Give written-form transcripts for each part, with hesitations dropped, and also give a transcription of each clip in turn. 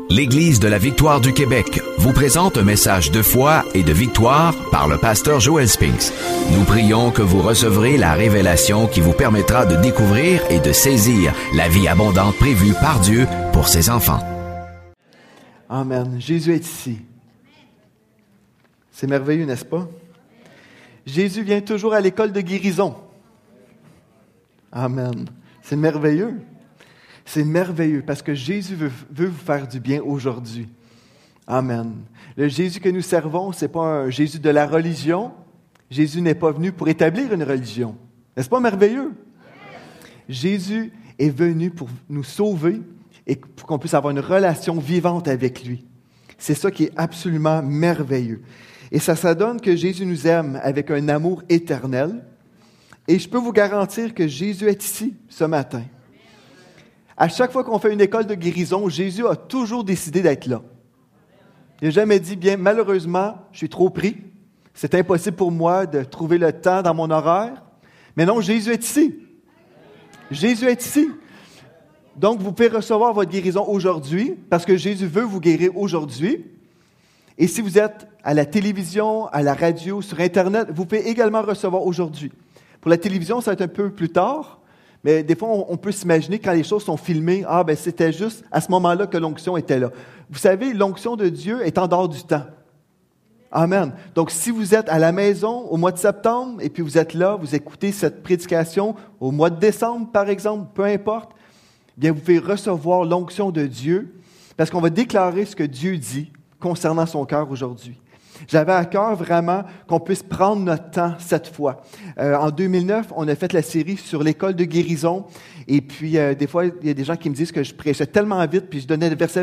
L'Église de la Victoire du Québec vous présente un message de foi et de victoire par le pasteur Joel Spinks. Nous prions que vous recevrez la révélation qui vous permettra de découvrir et de saisir la vie abondante prévue par Dieu pour ses enfants. Amen. Jésus est ici. C'est merveilleux, n'est-ce pas? Jésus vient toujours à l'école de guérison. Amen. C'est merveilleux. C'est merveilleux parce que Jésus veut vous faire du bien aujourd'hui. Amen. Le Jésus que nous servons, ce n'est pas un Jésus de la religion. Jésus n'est pas venu pour établir une religion. N'est-ce pas merveilleux? Jésus est venu pour nous sauver et pour qu'on puisse avoir une relation vivante avec lui. C'est ça qui est absolument merveilleux. Et ça donne que Jésus nous aime avec un amour éternel. Et je peux vous garantir que Jésus est ici ce matin. À chaque fois qu'on fait une école de guérison, Jésus a toujours décidé d'être là. Il n'a jamais dit, bien, malheureusement, je suis trop pris. C'est impossible pour moi de trouver le temps dans mon horaire. Mais non, Jésus est ici. Jésus est ici. Donc, vous pouvez recevoir votre guérison aujourd'hui parce que Jésus veut vous guérir aujourd'hui. Et si vous êtes à la télévision, à la radio, sur Internet, vous pouvez également recevoir aujourd'hui. Pour la télévision, ça va être un peu plus tard. Mais des fois, on peut s'imaginer quand les choses sont filmées, c'était juste à ce moment-là que l'onction était là. Vous savez, l'onction de Dieu est en dehors du temps. Amen. Donc, si vous êtes à la maison au mois de septembre et puis vous êtes là, vous écoutez cette prédication au mois de décembre, par exemple, peu importe, bien, vous pouvez recevoir l'onction de Dieu parce qu'on va déclarer ce que Dieu dit concernant son cœur aujourd'hui. J'avais à cœur vraiment qu'on puisse prendre notre temps cette fois. En 2009, on a fait la série sur l'école de guérison. Et puis, des fois, il y a des gens qui me disent que je prêchais tellement vite, puis je donnais verset.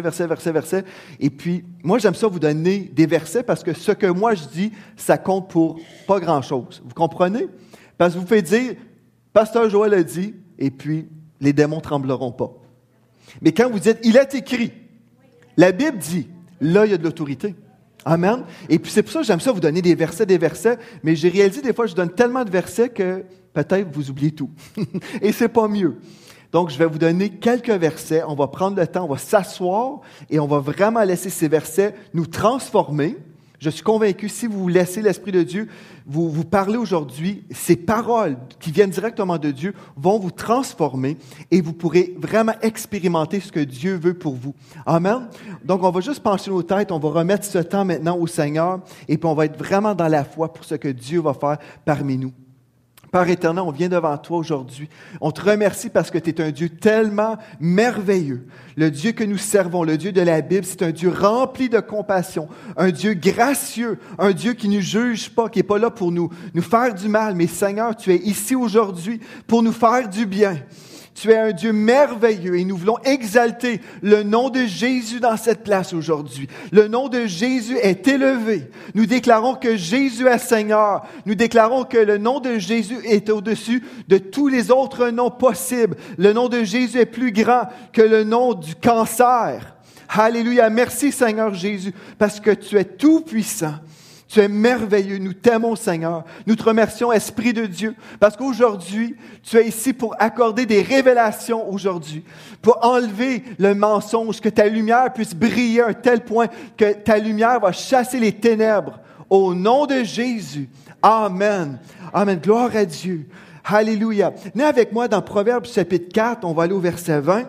Et puis, moi, j'aime ça vous donner des versets parce que ce que moi je dis, ça compte pour pas grand-chose. Vous comprenez? Parce que vous faites dire, Pasteur Joël a dit, et puis les démons trembleront pas. Mais quand vous dites, il est écrit, la Bible dit, là, il y a de l'autorité. Amen. Et puis c'est pour ça que j'aime ça vous donner des versets, mais j'ai réalisé des fois je donne tellement de versets que peut-être vous oubliez tout. Et c'est pas mieux. Donc je vais vous donner quelques versets, on va prendre le temps, on va s'asseoir et on va vraiment laisser ces versets nous transformer. Je suis convaincu, si vous laissez l'Esprit de Dieu vous parler aujourd'hui, ces paroles qui viennent directement de Dieu vont vous transformer et vous pourrez vraiment expérimenter ce que Dieu veut pour vous. Amen. Donc, on va juste pencher nos têtes, on va remettre ce temps maintenant au Seigneur et puis on va être vraiment dans la foi pour ce que Dieu va faire parmi nous. Père éternel, on vient devant toi aujourd'hui. On te remercie parce que tu es un Dieu tellement merveilleux. Le Dieu que nous servons, le Dieu de la Bible, c'est un Dieu rempli de compassion, un Dieu gracieux, un Dieu qui ne nous juge pas, qui n'est pas là pour nous faire du mal. Mais Seigneur, tu es ici aujourd'hui pour nous faire du bien. Tu es un Dieu merveilleux et nous voulons exalter le nom de Jésus dans cette place aujourd'hui. Le nom de Jésus est élevé. Nous déclarons que Jésus est Seigneur. Nous déclarons que le nom de Jésus est au-dessus de tous les autres noms possibles. Le nom de Jésus est plus grand que le nom du cancer. Alléluia. Merci Seigneur Jésus parce que tu es tout puissant. Tu es merveilleux, nous t'aimons Seigneur. Nous te remercions Esprit de Dieu parce qu'aujourd'hui, tu es ici pour accorder des révélations aujourd'hui, pour enlever le mensonge, que ta lumière puisse briller à un tel point que ta lumière va chasser les ténèbres. Au nom de Jésus, Amen. Amen. Gloire à Dieu. Alléluia. Venez avec moi dans Proverbes chapitre 4, on va aller au verset 20.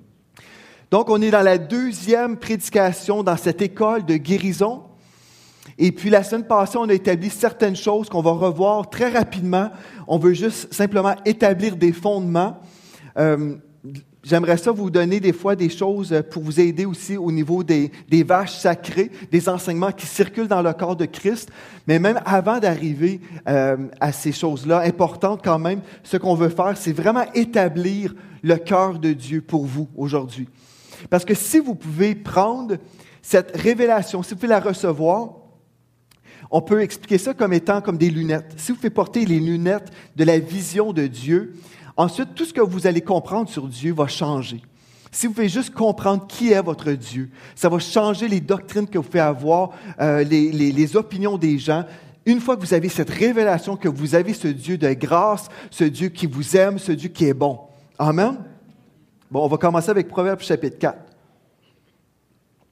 Donc, on est dans la deuxième prédication dans cette école de guérison. Et puis, la semaine passée, on a établi certaines choses qu'on va revoir très rapidement. On veut juste simplement établir des fondements. J'aimerais ça vous donner des fois des choses pour vous aider aussi au niveau des vaches sacrées, des enseignements qui circulent dans le corps de Christ. Mais même avant d'arriver à ces choses-là, importantes quand même, ce qu'on veut faire, c'est vraiment établir le cœur de Dieu pour vous aujourd'hui. Parce que si vous pouvez prendre cette révélation, si vous pouvez la recevoir, on peut expliquer ça comme étant comme des lunettes. Si vous faites porter les lunettes de la vision de Dieu, ensuite, tout ce que vous allez comprendre sur Dieu va changer. Si vous pouvez juste comprendre qui est votre Dieu, ça va changer les doctrines que vous pouvez avoir, les opinions des gens. Une fois que vous avez cette révélation, que vous avez ce Dieu de grâce, ce Dieu qui vous aime, ce Dieu qui est bon. Amen? Bon, on va commencer avec Proverbes chapitre 4.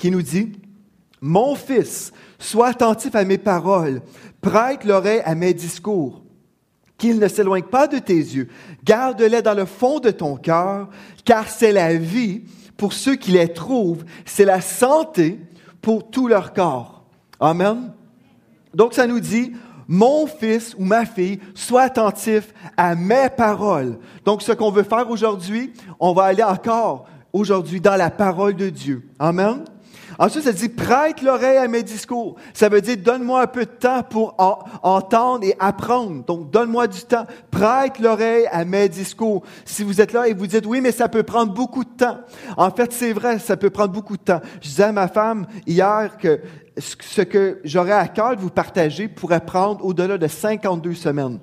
qui nous dit « Mon fils, sois attentif à mes paroles, prête l'oreille à mes discours, qu'ils ne s'éloignent pas de tes yeux, garde-les dans le fond de ton cœur, car c'est la vie pour ceux qui les trouvent, c'est la santé pour tout leur corps. » Amen. Donc ça nous dit « Mon fils ou ma fille, sois attentif à mes paroles. » Donc ce qu'on veut faire aujourd'hui, on va aller encore aujourd'hui dans la parole de Dieu. Amen. Ensuite, ça dit « Prête l'oreille à mes discours ». Ça veut dire « Donne-moi un peu de temps pour entendre et apprendre. » Donc, donne-moi du temps. Prête l'oreille à mes discours. Si vous êtes là et vous dites « Oui, mais ça peut prendre beaucoup de temps. » En fait, c'est vrai, ça peut prendre beaucoup de temps. Je disais à ma femme hier que ce que j'aurais à cœur de vous partager pourrait prendre au-delà de 52 semaines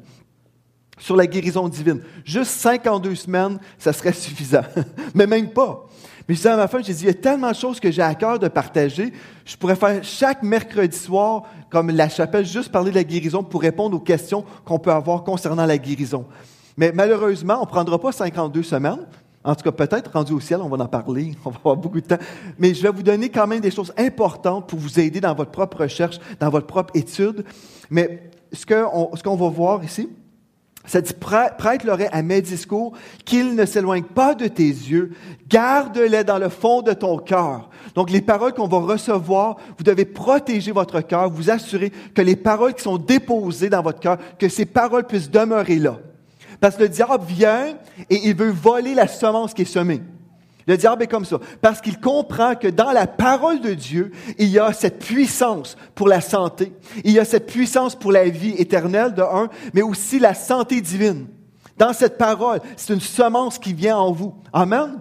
sur la guérison divine. Juste 52 semaines, ça serait suffisant. Mais même pas. Mais je disais à ma femme, j'ai dit, il y a tellement de choses que j'ai à cœur de partager. Je pourrais faire chaque mercredi soir, comme la chapelle, juste parler de la guérison pour répondre aux questions qu'on peut avoir concernant la guérison. Mais malheureusement, on ne prendra pas 52 semaines. En tout cas, peut-être, rendu au ciel, on va en parler. On va avoir beaucoup de temps. Mais je vais vous donner quand même des choses importantes pour vous aider dans votre propre recherche, dans votre propre étude. Mais ce qu'on va voir ici, ça dit, prête l'oreille à mes discours, qu'ils ne s'éloignent pas de tes yeux, garde-les dans le fond de ton cœur. Donc, les paroles qu'on va recevoir, vous devez protéger votre cœur, vous assurer que les paroles qui sont déposées dans votre cœur, que ces paroles puissent demeurer là. Parce que le diable vient et il veut voler la semence qui est semée. Le diable est comme ça, parce qu'il comprend que dans la parole de Dieu, il y a cette puissance pour la santé. Il y a cette puissance pour la vie éternelle, de un, mais aussi la santé divine. Dans cette parole, c'est une semence qui vient en vous. Amen?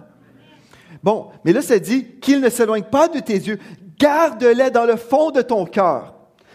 Bon, mais là, ça dit qu'ils ne s'éloignent pas de tes yeux. Garde-les dans le fond de ton cœur,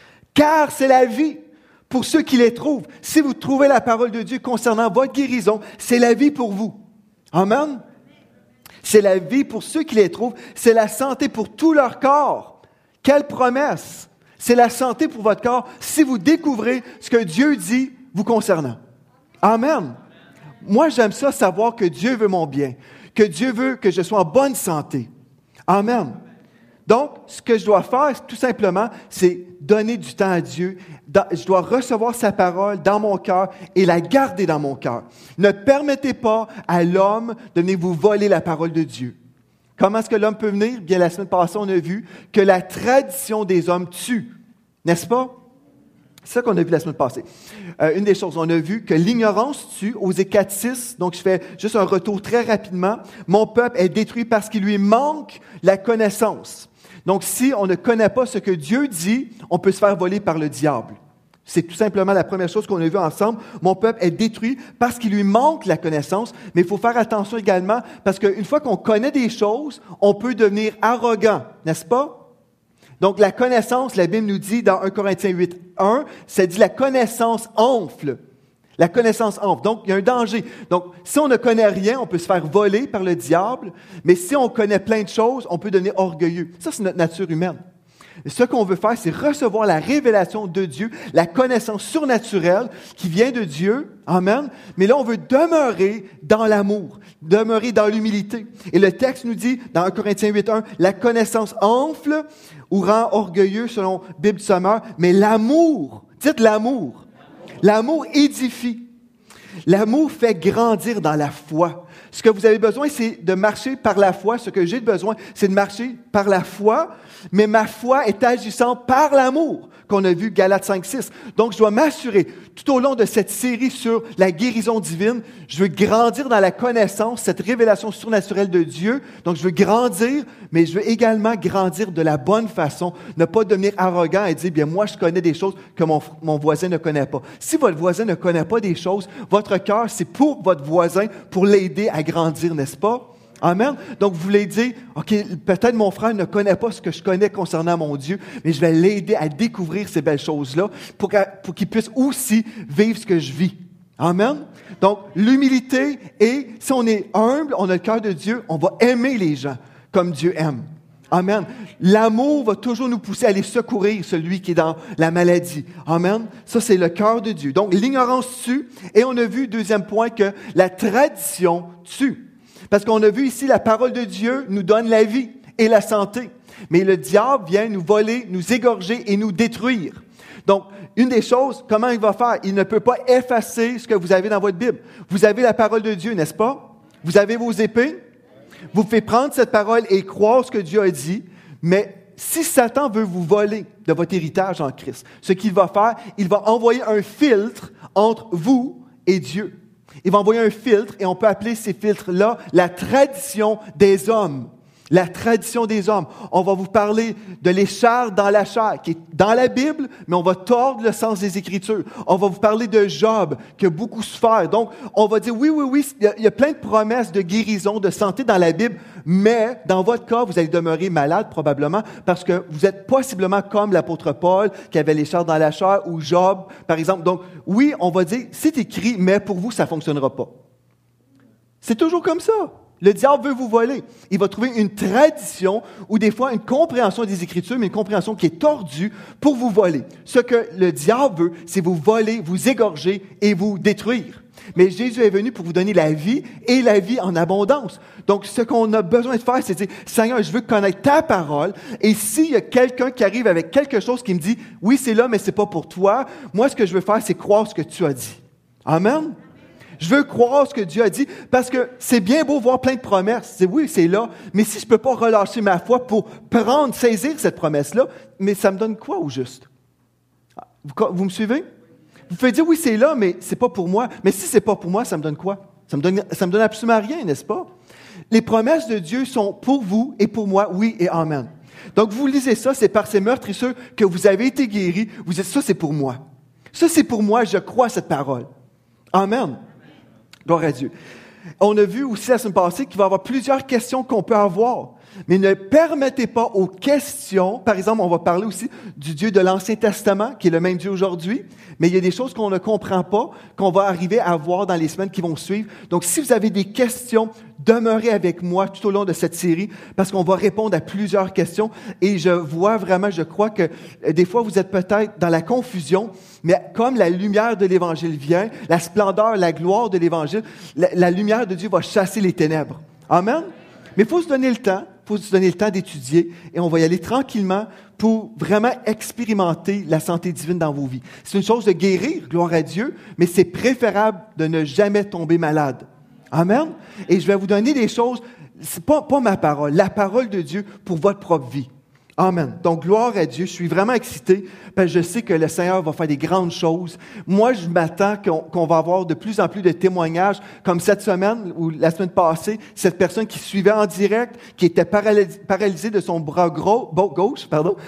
car c'est la vie pour ceux qui les trouvent. Si vous trouvez la parole de Dieu concernant votre guérison, c'est la vie pour vous. Amen? C'est la vie pour ceux qui les trouvent. C'est la santé pour tout leur corps. Quelle promesse! C'est la santé pour votre corps si vous découvrez ce que Dieu dit vous concernant. Amen. Moi, j'aime ça, savoir que Dieu veut mon bien, que Dieu veut que je sois en bonne santé. Amen. Donc, ce que je dois faire, tout simplement, c'est donner du temps à Dieu. Je dois recevoir sa parole dans mon cœur et la garder dans mon cœur. Ne permettez pas à l'homme de venir vous voler la parole de Dieu. Comment est-ce que l'homme peut venir? Bien, la semaine passée, on a vu que la tradition des hommes tue. N'est-ce pas? C'est ça qu'on a vu la semaine passée. Une des choses, on a vu que l'ignorance tue, Osée 4:6. Donc, je fais juste un retour très rapidement. Mon peuple est détruit parce qu'il lui manque la connaissance. Donc, si on ne connaît pas ce que Dieu dit, on peut se faire voler par le diable. C'est tout simplement la première chose qu'on a vue ensemble. Mon peuple est détruit parce qu'il lui manque la connaissance. Mais il faut faire attention également parce qu'une fois qu'on connaît des choses, on peut devenir arrogant, n'est-ce pas? Donc, la connaissance, la Bible nous dit dans 1 Corinthiens 8:1, ça dit la connaissance enfle. La connaissance enfle. Donc, il y a un danger. Donc, si on ne connaît rien, on peut se faire voler par le diable. Mais si on connaît plein de choses, on peut devenir orgueilleux. Ça, c'est notre nature humaine. Et ce qu'on veut faire, c'est recevoir la révélation de Dieu, la connaissance surnaturelle qui vient de Dieu. Amen. Mais là, on veut demeurer dans l'amour, demeurer dans l'humilité. Et le texte nous dit, dans 1 Corinthiens 8:1, la connaissance enfle ou rend orgueilleux selon Bible Sommaire, mais l'amour, dites l'amour. L'amour édifie. L'amour fait grandir dans la foi. Ce que vous avez besoin, c'est de marcher par la foi. Ce que j'ai besoin, c'est de marcher par la foi. Mais ma foi est agissante par l'amour, qu'on a vu Galates 5:6. Donc, je dois m'assurer, tout au long de cette série sur la guérison divine, je veux grandir dans la connaissance, cette révélation surnaturelle de Dieu. Donc, je veux grandir, mais je veux également grandir de la bonne façon, ne pas devenir arrogant et dire, bien, moi, je connais des choses que mon voisin ne connaît pas. Si votre voisin ne connaît pas des choses, votre cœur, c'est pour votre voisin, pour l'aider à grandir, n'est-ce pas? Amen. Donc, vous voulez dire, OK, peut-être mon frère ne connaît pas ce que je connais concernant mon Dieu, mais je vais l'aider à découvrir ces belles choses-là pour qu'il puisse aussi vivre ce que je vis. Amen. Donc, l'humilité et si on est humble, on a le cœur de Dieu, on va aimer les gens comme Dieu aime. Amen. L'amour va toujours nous pousser à aller secourir celui qui est dans la maladie. Amen. Ça, c'est le cœur de Dieu. Donc, l'ignorance tue. Et on a vu, deuxième point, que la tradition tue. Parce qu'on a vu ici, la parole de Dieu nous donne la vie et la santé. Mais le diable vient nous voler, nous égorger et nous détruire. Donc, une des choses, comment il va faire? Il ne peut pas effacer ce que vous avez dans votre Bible. Vous avez la parole de Dieu, n'est-ce pas? Vous avez vos épées. Vous pouvez prendre cette parole et croire ce que Dieu a dit, mais si Satan veut vous voler de votre héritage en Christ, ce qu'il va faire, il va envoyer un filtre entre vous et Dieu. Il va envoyer un filtre, et on peut appeler ces filtres-là la tradition des hommes. La tradition des hommes. On va vous parler de l'écharpe dans la chair, qui est dans la Bible, mais on va tordre le sens des Écritures. On va vous parler de Job, qui a beaucoup souffert. Donc, on va dire, oui, il y a plein de promesses de guérison, de santé dans la Bible, mais dans votre cas, vous allez demeurer malade probablement, parce que vous êtes possiblement comme l'apôtre Paul, qui avait l'écharpe dans la chair, ou Job, par exemple. Donc, oui, on va dire, c'est écrit, mais pour vous, ça ne fonctionnera pas. C'est toujours comme ça. Le diable veut vous voler. Il va trouver une tradition ou des fois une compréhension des Écritures, mais une compréhension qui est tordue pour vous voler. Ce que le diable veut, c'est vous voler, vous égorger et vous détruire. Mais Jésus est venu pour vous donner la vie et la vie en abondance. Donc, ce qu'on a besoin de faire, c'est de dire, Seigneur, je veux connaître ta parole. Et s'il y a quelqu'un qui arrive avec quelque chose qui me dit, oui, c'est là, mais c'est pas pour toi, moi, ce que je veux faire, c'est croire ce que tu as dit. Amen. Je veux croire ce que Dieu a dit, parce que c'est bien beau voir plein de promesses. C'est oui, c'est là, mais si je ne peux pas relâcher ma foi pour saisir cette promesse-là, mais ça me donne quoi au juste? Vous me suivez? Vous pouvez dire, oui, c'est là, mais c'est pas pour moi. Mais si c'est pas pour moi, ça me donne quoi? Ça me donne absolument rien, n'est-ce pas? Les promesses de Dieu sont pour vous et pour moi, oui et amen. Donc, vous lisez ça, c'est par ces meurtrisseurs que vous avez été guéris. Vous dites, ça, c'est pour moi. Ça, c'est pour moi, je crois à cette parole. Amen. Gloire à Dieu. On a vu aussi la semaine passée qu'il va y avoir plusieurs questions qu'on peut avoir. Mais ne permettez pas aux questions, par exemple, on va parler aussi du Dieu de l'Ancien Testament, qui est le même Dieu aujourd'hui, mais il y a des choses qu'on ne comprend pas, qu'on va arriver à voir dans les semaines qui vont suivre. Donc, si vous avez des questions, demeurez avec moi tout au long de cette série, parce qu'on va répondre à plusieurs questions. Et je crois que des fois, vous êtes peut-être dans la confusion, mais comme la lumière de l'Évangile vient, la splendeur, la gloire de l'Évangile, la lumière de Dieu va chasser les ténèbres. Amen? Mais il faut se donner le temps. Il faut se donner le temps d'étudier et on va y aller tranquillement pour vraiment expérimenter la santé divine dans vos vies. C'est une chose de guérir, gloire à Dieu, mais c'est préférable de ne jamais tomber malade. Amen? Et je vais vous donner des choses, c'est pas ma parole, la parole de Dieu pour votre propre vie. Amen. Donc, gloire à Dieu. Je suis vraiment excité parce que je sais que le Seigneur va faire des grandes choses. Moi, je m'attends qu'on va avoir de plus en plus de témoignages, comme cette semaine ou la semaine passée, cette personne qui suivait en direct, qui était paralysée de son bras gauche,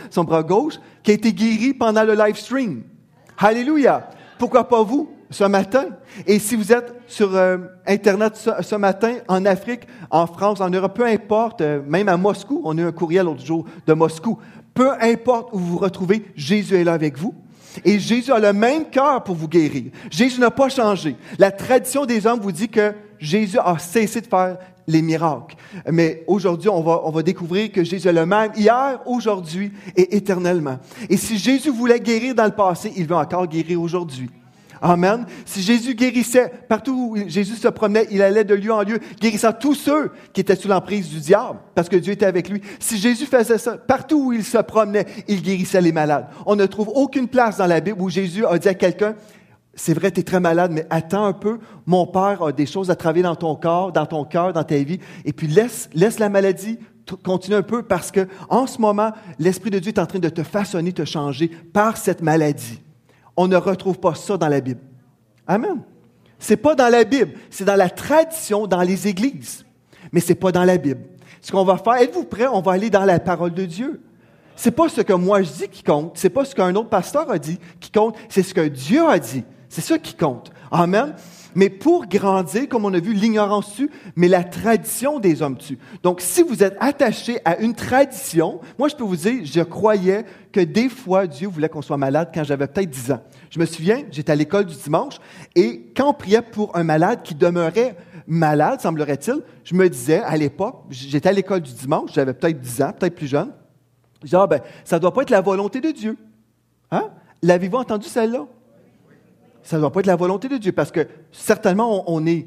qui a été guérie pendant le live stream. Alléluia. Pourquoi pas vous? Ce matin. Et si vous êtes sur Internet ce matin, en Afrique, en France, en Europe, peu importe, même à Moscou, on a eu un courriel l'autre jour de Moscou, peu importe où vous vous retrouvez, Jésus est là avec vous. Et Jésus a le même cœur pour vous guérir. Jésus n'a pas changé. La tradition des hommes vous dit que Jésus a cessé de faire les miracles. Mais aujourd'hui, on va découvrir que Jésus est le même hier, aujourd'hui et éternellement. Et si Jésus voulait guérir dans le passé, il veut encore guérir aujourd'hui. Amen. Si Jésus guérissait, partout où Jésus se promenait, il allait de lieu en lieu, guérissant tous ceux qui étaient sous l'emprise du diable, parce que Dieu était avec lui. Si Jésus faisait ça, partout où il se promenait, il guérissait les malades. On ne trouve aucune place dans la Bible où Jésus a dit à quelqu'un, c'est vrai, tu es très malade, mais attends un peu, mon Père a des choses à travailler dans ton corps, dans ton cœur, dans ta vie, et puis laisse la maladie continuer un peu, parce que en ce moment, l'Esprit de Dieu est en train de te façonner, te changer par cette maladie. On ne retrouve pas ça dans la Bible. Amen. C'est pas dans la Bible, c'est dans la tradition, dans les églises. Mais c'est pas dans la Bible. Ce qu'on va faire, êtes-vous prêts? On va aller dans la parole de Dieu. C'est pas ce que moi je dis qui compte, c'est pas ce qu'un autre pasteur a dit qui compte, c'est ce que Dieu a dit. C'est ça qui compte. Amen. Mais pour grandir, comme on a vu, l'ignorance tue, mais la tradition des hommes tue. Donc, si vous êtes attaché à une tradition, moi, je peux vous dire, je croyais que des fois, Dieu voulait qu'on soit malade quand j'avais peut-être 10 ans. Je me souviens, j'étais à l'école du dimanche, et quand on priait pour un malade qui demeurait malade, semblerait-il, je me disais, à l'époque, j'étais à l'école du dimanche, j'avais peut-être 10 ans, peut-être plus jeune, je disais, ça ne doit pas être la volonté de Dieu. Hein? L'avez-vous entendu celle-là? Ça ne doit pas être la volonté de Dieu, parce que certainement,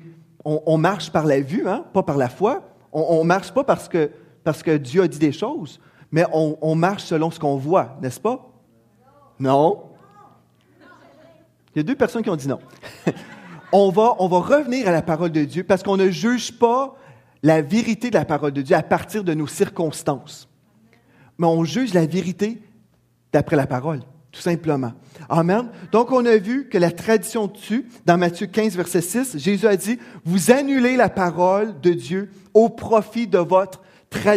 on marche par la vue, hein, pas par la foi. On ne marche pas parce que Dieu a dit des choses, mais on marche selon ce qu'on voit, n'est-ce pas? Non? Il y a 2 personnes qui ont dit non. On va revenir à la parole de Dieu parce qu'on ne juge pas la vérité de la parole de Dieu à partir de nos circonstances. Mais on juge la vérité d'après la parole, tout simplement. Amen. Donc, on a vu que la tradition tue. Dans Matthieu 15, verset 6, Jésus a dit, « Vous annulez la parole de Dieu au profit de votre tradition. »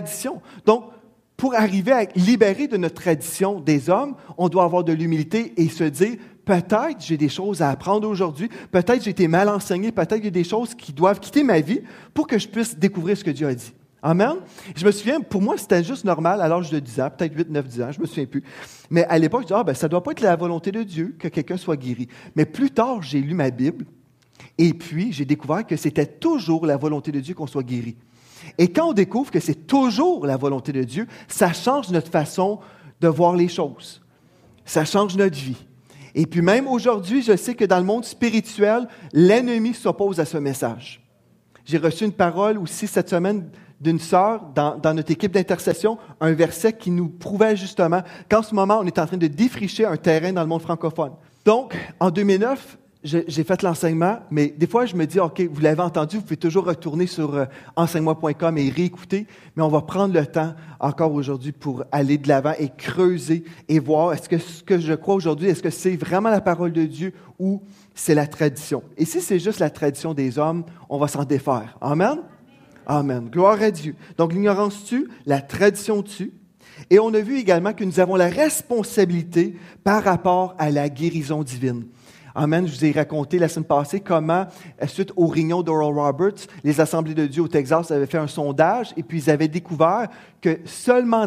Donc, pour arriver à être libéré de notre tradition des hommes, on doit avoir de l'humilité et se dire, peut-être j'ai des choses à apprendre aujourd'hui, peut-être j'ai été mal enseigné, peut-être il y a des choses qui doivent quitter ma vie pour que je puisse découvrir ce que Dieu a dit. Amen. Je me souviens, pour moi, c'était juste normal à l'âge de 10 ans, peut-être 8, 9, 10 ans, je ne me souviens plus. Mais à l'époque, je disais, ça ne doit pas être la volonté de Dieu que quelqu'un soit guéri. Mais plus tard, j'ai lu ma Bible et puis j'ai découvert que c'était toujours la volonté de Dieu qu'on soit guéri. Et quand on découvre que c'est toujours la volonté de Dieu, ça change notre façon de voir les choses. Ça change notre vie. Et puis même aujourd'hui, je sais que dans le monde spirituel, l'ennemi s'oppose à ce message. J'ai reçu une parole aussi cette semaine d'une sœur dans notre équipe d'intercession, un verset qui nous prouvait justement qu'en ce moment, on est en train de défricher un terrain dans le monde francophone. Donc, en 2009, j'ai fait l'enseignement, mais des fois, je me dis, OK, vous l'avez entendu, vous pouvez toujours retourner sur enseigne-moi.com et réécouter, mais on va prendre le temps encore aujourd'hui pour aller de l'avant et creuser et voir est-ce que ce que je crois aujourd'hui, est-ce que c'est vraiment la parole de Dieu ou c'est la tradition. Et si c'est juste la tradition des hommes, on va s'en défaire. Amen? Amen. Gloire à Dieu. Donc, l'ignorance tue, la tradition tue. Et on a vu également que nous avons la responsabilité par rapport à la guérison divine. Amen. Je vous ai raconté la semaine passée comment, suite aux réunions d'Oral Roberts, les Assemblées de Dieu au Texas avaient fait un sondage et puis ils avaient découvert que seulement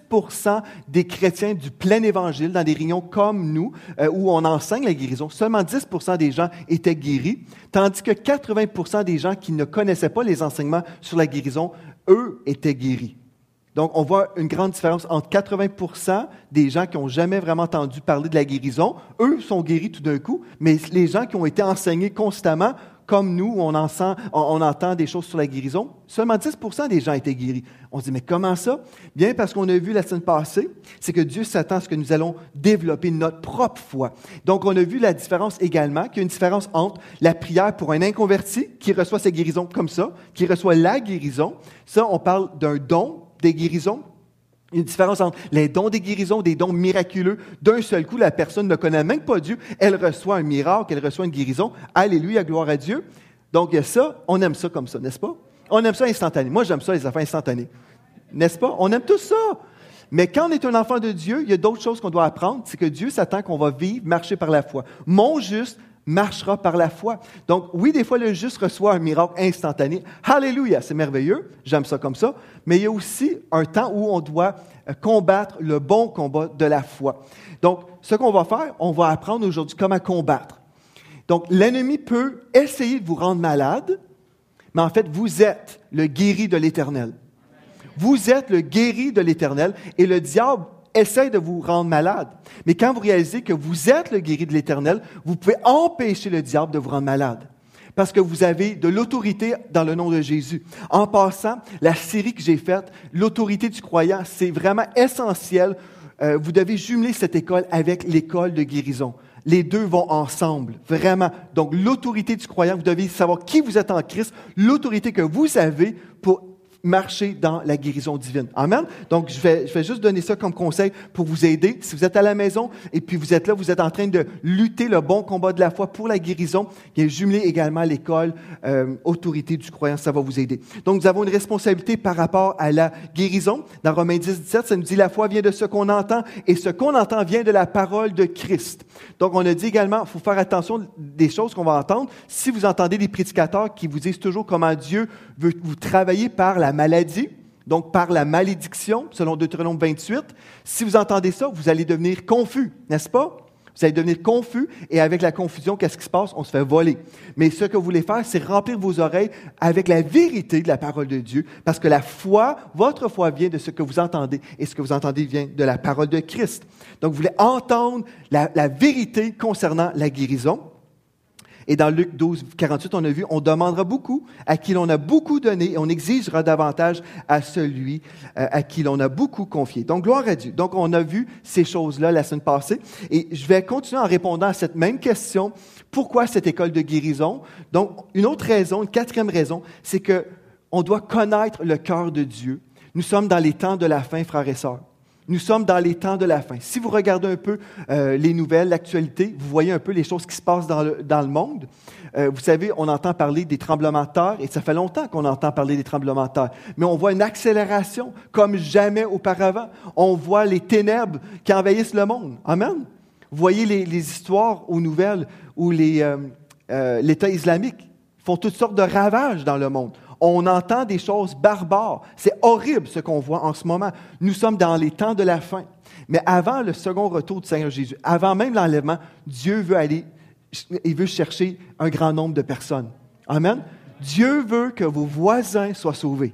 10% des chrétiens du plein évangile, dans des réunions comme nous, où on enseigne la guérison, seulement 10% des gens étaient guéris, tandis que 80% des gens qui ne connaissaient pas les enseignements sur la guérison, eux, étaient guéris. Donc, on voit une grande différence entre 80% des gens qui n'ont jamais vraiment entendu parler de la guérison. Eux sont guéris tout d'un coup, mais les gens qui ont été enseignés constamment, comme nous, où on entend des choses sur la guérison, seulement 10% des gens étaient guéris. On se dit, mais comment ça? Bien, parce qu'on a vu la semaine passée, c'est que Dieu s'attend à ce que nous allons développer notre propre foi. Donc, on a vu la différence également, qu'il y a une différence entre la prière pour un inconverti qui reçoit sa guérison comme ça, qui reçoit la guérison. Ça, on parle d'un don des guérisons. Il y a une différence entre les dons des guérisons, des dons miraculeux. D'un seul coup, la personne ne connaît même pas Dieu. Elle reçoit un miracle, elle reçoit une guérison. Alléluia, gloire à Dieu. Donc, il y a ça. On aime ça comme ça, n'est-ce pas? On aime ça instantané. Moi, j'aime ça, les affaires instantanées. N'est-ce pas? On aime tout ça. Mais quand on est un enfant de Dieu, il y a d'autres choses qu'on doit apprendre. C'est que Dieu s'attend qu'on va vivre, marcher par la foi. Mon juste marchera par la foi. Donc, oui, des fois, le juste reçoit un miracle instantané. Alléluia, c'est merveilleux. J'aime ça comme ça. Mais il y a aussi un temps où on doit combattre le bon combat de la foi. Donc, ce qu'on va faire, on va apprendre aujourd'hui comment combattre. Donc, l'ennemi peut essayer de vous rendre malade, mais en fait, vous êtes le guéri de l'Éternel. Vous êtes le guéri de l'Éternel et le diable essaie de vous rendre malade. Mais quand vous réalisez que vous êtes le guéri de l'Éternel, vous pouvez empêcher le diable de vous rendre malade. Parce que vous avez de l'autorité dans le nom de Jésus. En passant, la série que j'ai faite, l'autorité du croyant, c'est vraiment essentiel. Vous devez jumeler cette école avec l'école de guérison. Les deux vont ensemble, vraiment. Donc, l'autorité du croyant, vous devez savoir qui vous êtes en Christ, l'autorité que vous avez pour marcher dans la guérison divine. Amen? Donc, je vais juste donner ça comme conseil pour vous aider. Si vous êtes à la maison et puis vous êtes là, vous êtes en train de lutter le bon combat de la foi pour la guérison, bien, jumelez également l'école autorité du croyant, ça va vous aider. Donc, nous avons une responsabilité par rapport à la guérison. Dans Romains 10, 17, ça nous dit la foi vient de ce qu'on entend et ce qu'on entend vient de la parole de Christ. Donc, on a dit également, il faut faire attention des choses qu'on va entendre. Si vous entendez des prédicateurs qui vous disent toujours comment Dieu veut vous travailler par la maladie, donc par la malédiction, selon Deutéronome 28. Si vous entendez ça, vous allez devenir confus, n'est-ce pas? Vous allez devenir confus et avec la confusion, qu'est-ce qui se passe? On se fait voler. Mais ce que vous voulez faire, c'est remplir vos oreilles avec la vérité de la parole de Dieu, parce que la foi, votre foi vient de ce que vous entendez et ce que vous entendez vient de la parole de Christ. Donc, vous voulez entendre la vérité concernant la guérison. Et dans Luc 12, 48, on a vu, on demandera beaucoup à qui l'on a beaucoup donné et on exigera davantage à celui à qui l'on a beaucoup confié. Donc, gloire à Dieu. Donc, on a vu ces choses-là la semaine passée. Et je vais continuer en répondant à cette même question. Pourquoi cette école de guérison? Donc, une autre raison, une quatrième raison, c'est que on doit connaître le cœur de Dieu. Nous sommes dans les temps de la fin, frères et sœurs. Nous sommes dans les temps de la fin. Si vous regardez un peu les nouvelles, l'actualité, vous voyez un peu les choses qui se passent dans le monde. Vous savez, on entend parler des tremblements de terre, et ça fait longtemps qu'on entend parler des tremblements de terre. Mais on voit une accélération comme jamais auparavant. On voit les ténèbres qui envahissent le monde. Amen. Vous voyez les histoires aux nouvelles où l'État islamique font toutes sortes de ravages dans le monde. On entend des choses barbares. C'est horrible ce qu'on voit en ce moment. Nous sommes dans les temps de la fin. Mais avant le second retour du Seigneur Jésus, avant même l'enlèvement, Dieu veut chercher un grand nombre de personnes. Amen. Dieu veut que vos voisins soient sauvés.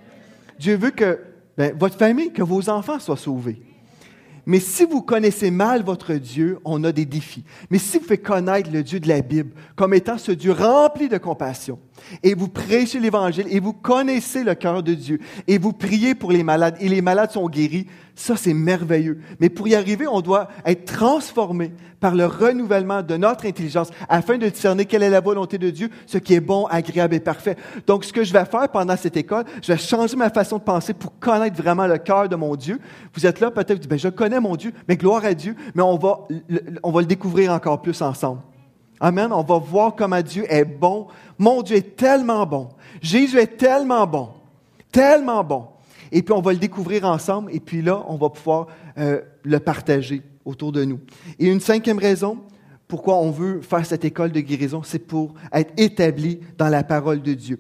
Dieu veut que votre famille, que vos enfants soient sauvés. Mais si vous connaissez mal votre Dieu, on a des défis. Mais si vous faites connaître le Dieu de la Bible comme étant ce Dieu rempli de compassion, et vous prêchez l'Évangile, et vous connaissez le cœur de Dieu, et vous priez pour les malades, et les malades sont guéris, ça c'est merveilleux. Mais pour y arriver, on doit être transformé par le renouvellement de notre intelligence afin de discerner quelle est la volonté de Dieu, ce qui est bon, agréable et parfait. Donc, ce que je vais faire pendant cette école, je vais changer ma façon de penser pour connaître vraiment le cœur de mon Dieu. Vous êtes là, peut-être, vous dites, je connais mon Dieu, mais gloire à Dieu, mais on va le découvrir encore plus ensemble. Amen. On va voir comment Dieu est bon. Mon Dieu est tellement bon. Jésus est tellement bon. Tellement bon. Et puis, on va le découvrir ensemble. Et puis là, on va pouvoir le partager autour de nous. Et une cinquième raison pourquoi on veut faire cette école de guérison, c'est pour être établi dans la parole de Dieu.